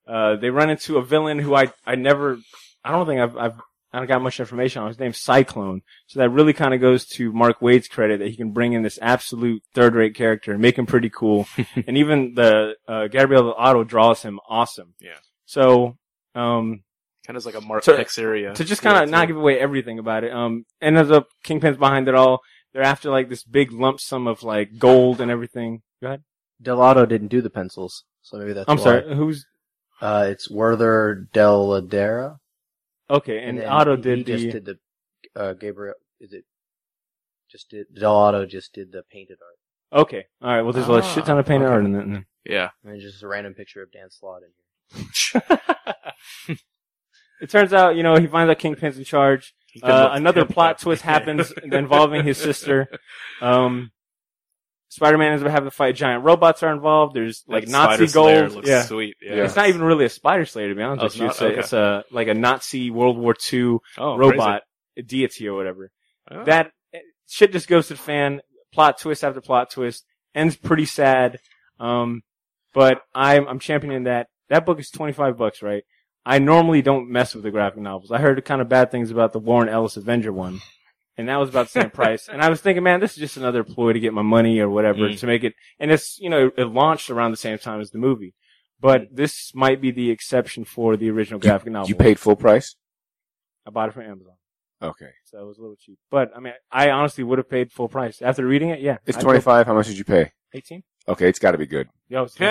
Uh, they run into a villain who I, I never, I don't think I've, I've, I don't got much information on. His name's Cyclone. So that really kind of goes to Mark Waid's credit that he can bring in this absolute third-rate character and make him pretty cool. And even the, uh, Gabriel Otto draws him awesome. Yeah. So, um, Kind of like a Mark So, Texeria. to just kind of not give away everything about it, um, ends up Kingpin's behind it all. They're after like this big lump sum of like gold and everything. Go ahead. Delato didn't do the pencils, so maybe that's I'm why. sorry. Who's Uh, it's Werther Deladera. okay? And, then Otto he, did he the. just did the, uh, Gabriel, is it, just did, Delato just did the painted art. Okay. All right. Well, there's a shit ton of painted okay. art in it. Yeah. I mean, just a random picture of Dan Slott in here. It turns out, you know, he finds out Kingpin's in charge. He could Uh, look another hip, plot though. twist happens involving his sister. Um, Spider-Man ends up having to fight giant robots are involved. There's like That Nazi Spider Slayer gold. looks Yeah. sweet. Yeah. Yeah. It's not even really a Spider Slayer, to be honest Oh, with it's you. not? It's, a, Okay. it's a like a Nazi World War Two Oh, robot a deity or whatever. crazy. Oh. That shit just goes to the fan. Plot twist after plot twist. Ends pretty sad. Um, but I'm I'm championing that. That book is twenty-five bucks, right? I normally don't mess with the graphic novels. I heard kind of bad things about the Warren Ellis Avenger one, and that was about the same price. And I was thinking, man, this is just another ploy to get my money or whatever Mm. to make it. And it's, you know, it launched around the same time as the movie. But this might be the exception for the original graphic novel. You paid full price? I bought it from Amazon. Okay. So it was a little cheap. But, I mean, I honestly would have paid full price. After reading it, yeah. It's I'd twenty-five. How much did you pay? go eighteen? Okay, it's got to be good. Yo, it's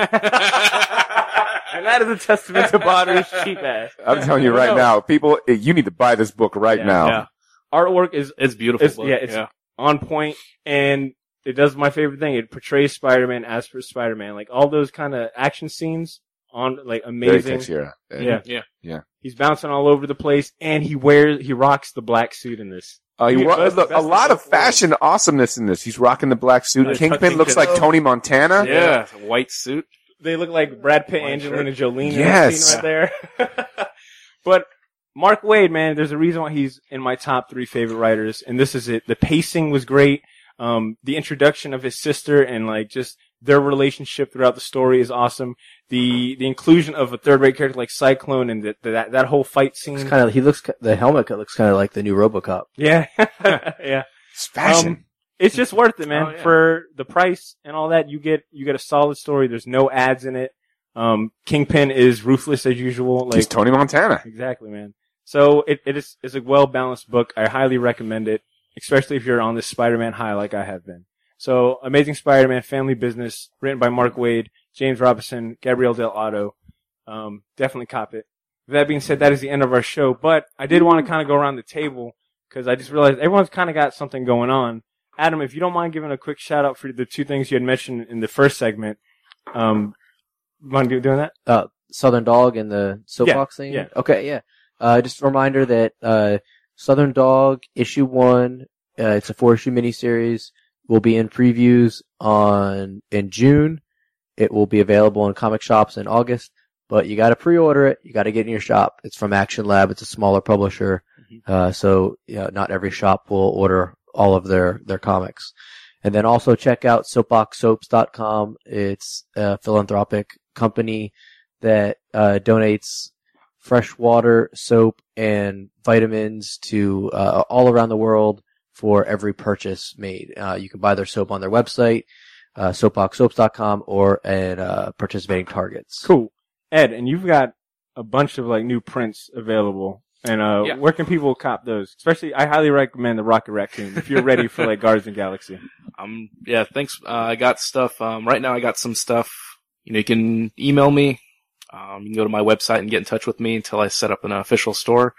and that is a testament to Potter's cheap ass. I'm telling you right No. now, people, eh, you need to buy this book right Yeah, now. Yeah. Artwork is It's beautiful. It's- book. yeah, it's- on point, and it does my favorite thing. It portrays Spider-Man as for Spider-Man. Like, all those kind of action scenes on, like, Very amazing. Texeira. Yeah. Yeah. Yeah. He's bouncing all over the place, and he wears, he rocks the black suit in this. Uh, he Dude, wa- that's the look, a best lot of of both worlds. fashion awesomeness in this. He's rocking the black suit. Yeah, Kingpin looks like Kingpin. Tony Montana. Yeah. It's a white suit. They look like Brad Pitt, White Angelina shirt. Jolie in Yes. that scene right there. But Mark Waid, man, there's a reason why he's in my top three favorite writers, and this is it. The pacing was great. Um, the introduction of his sister and like just their relationship throughout the story is awesome. The the inclusion of a third-rate character like Cyclone and the, the, that that whole fight scene. It's kind of, he looks, the helmet looks kind of like the new RoboCop. yeah, yeah. It's fashion. Um, it's just worth it, man. Oh, yeah. For the price and all that, you get you get a solid story. There's no ads in it. Um, Kingpin is ruthless as usual. Like He's Tony Montana. exactly, man. So it it is is a well balanced book. I highly recommend it, especially if you're on this Spider-Man high like I have been. So, Amazing Spider-Man: Family Business, written by Mark Waid, James Robinson, Gabriel Del Otto. Um, definitely cop it. With that being said, that is the end of our show. But I did want to kind of go around the table because I just realized everyone's kind of got something going on. Adam, if you don't mind giving a quick shout out for the two things you had mentioned in the first segment, um, mind do- doing that? Uh, Southern Dog and the soapbox thing? yeah. Okay, yeah. Uh, just a reminder that, uh, Southern Dog, issue one, uh, it's a four issue miniseries, will be in previews on, in June. It will be available in comic shops in August, but you gotta pre-order it. You gotta get in your shop. It's from Action Lab. It's a smaller publisher. Uh, so, yeah, not every shop will order all of their, their comics. And then also check out soapbox soaps dot com. It's a philanthropic company that, uh, donates fresh water, soap, and vitamins to, uh, all around the world for every purchase made. Uh, you can buy their soap on their website, uh, soapbox soaps dot com, or at, uh, participating Targets. Cool. Ed, and you've got a bunch of like new prints available. And uh, Yeah. where can people cop those? Especially, I highly recommend the Rocket Raccoon if you're ready for like Guardians of the Galaxy. Um, yeah, thanks. Uh, I got stuff. Um, right now I got some stuff. You know, you can email me. Um, you can go to my website and get in touch with me until I set up an official store.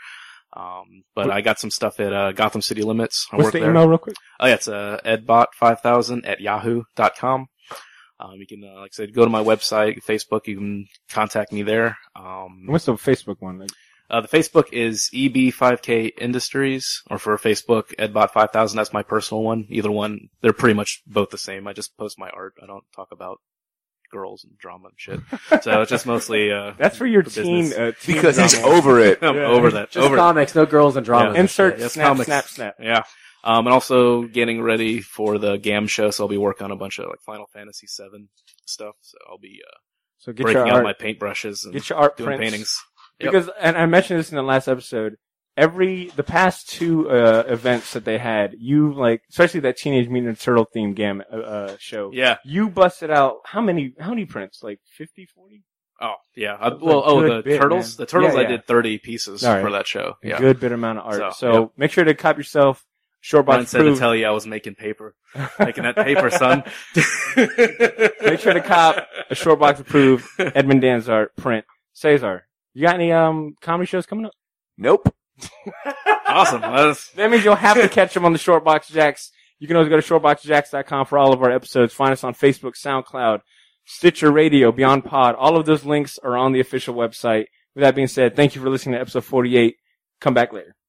Um, but I got some stuff at, uh, Gotham City Limits. I What's work the there. email, real quick? Oh yeah, it's, uh, edbot five thousand at yahoo dot com. Um, you can, uh, like I said, go to my website, Facebook, you can contact me there. Um, What's the Facebook one? Like, uh, the Facebook is E B five K Industries, or for Facebook, edbot five thousand. That's my personal one. Either one, they're pretty much both the same. I just post my art. I don't talk about girls and drama and shit. So it's just mostly, uh, that's for your for teen, business. uh, teen Because he's drama. over it. I'm Yeah. over that. Just over comics, no girls and drama. Yeah. Insert Yes, snap, comics. snap, snap. Yeah. Um, and also getting ready for the G A M show, so I'll be working on a bunch of like Final Fantasy seven stuff. So I'll be, uh, So get breaking your out art, my paintbrushes and get your art doing prints. paintings. Yep. Because, and I mentioned this in the last episode, every, the past two, uh, events that they had, you like, especially that Teenage Mutant Ninja Turtle themed game, uh, uh, show. Yeah. You busted out, how many, how many prints? Like fifty, forty? Oh, yeah. I, That was well, a oh, good the bit, turtles? man. The turtles, Yeah, I yeah. did thirty pieces All right. for that show. A Yeah. good bit amount of art. So, So, yep. make sure to cop yourself Brian Shortbox said to approved. tell you I was making paper. Making that paper, son. Make sure to cop a Shortbox approved Edmund Danzart print. Cesar, you got any, um, comedy shows coming up? Nope. Awesome. That was- That means you'll have to catch them on the Shortbox Jacks. You can always go to shortbox jacks dot com for all of our episodes. Find us on Facebook, SoundCloud, Stitcher Radio, Beyond Pod. All of those links are on the official website. With that being said, thank you for listening to episode forty-eight. Come back later.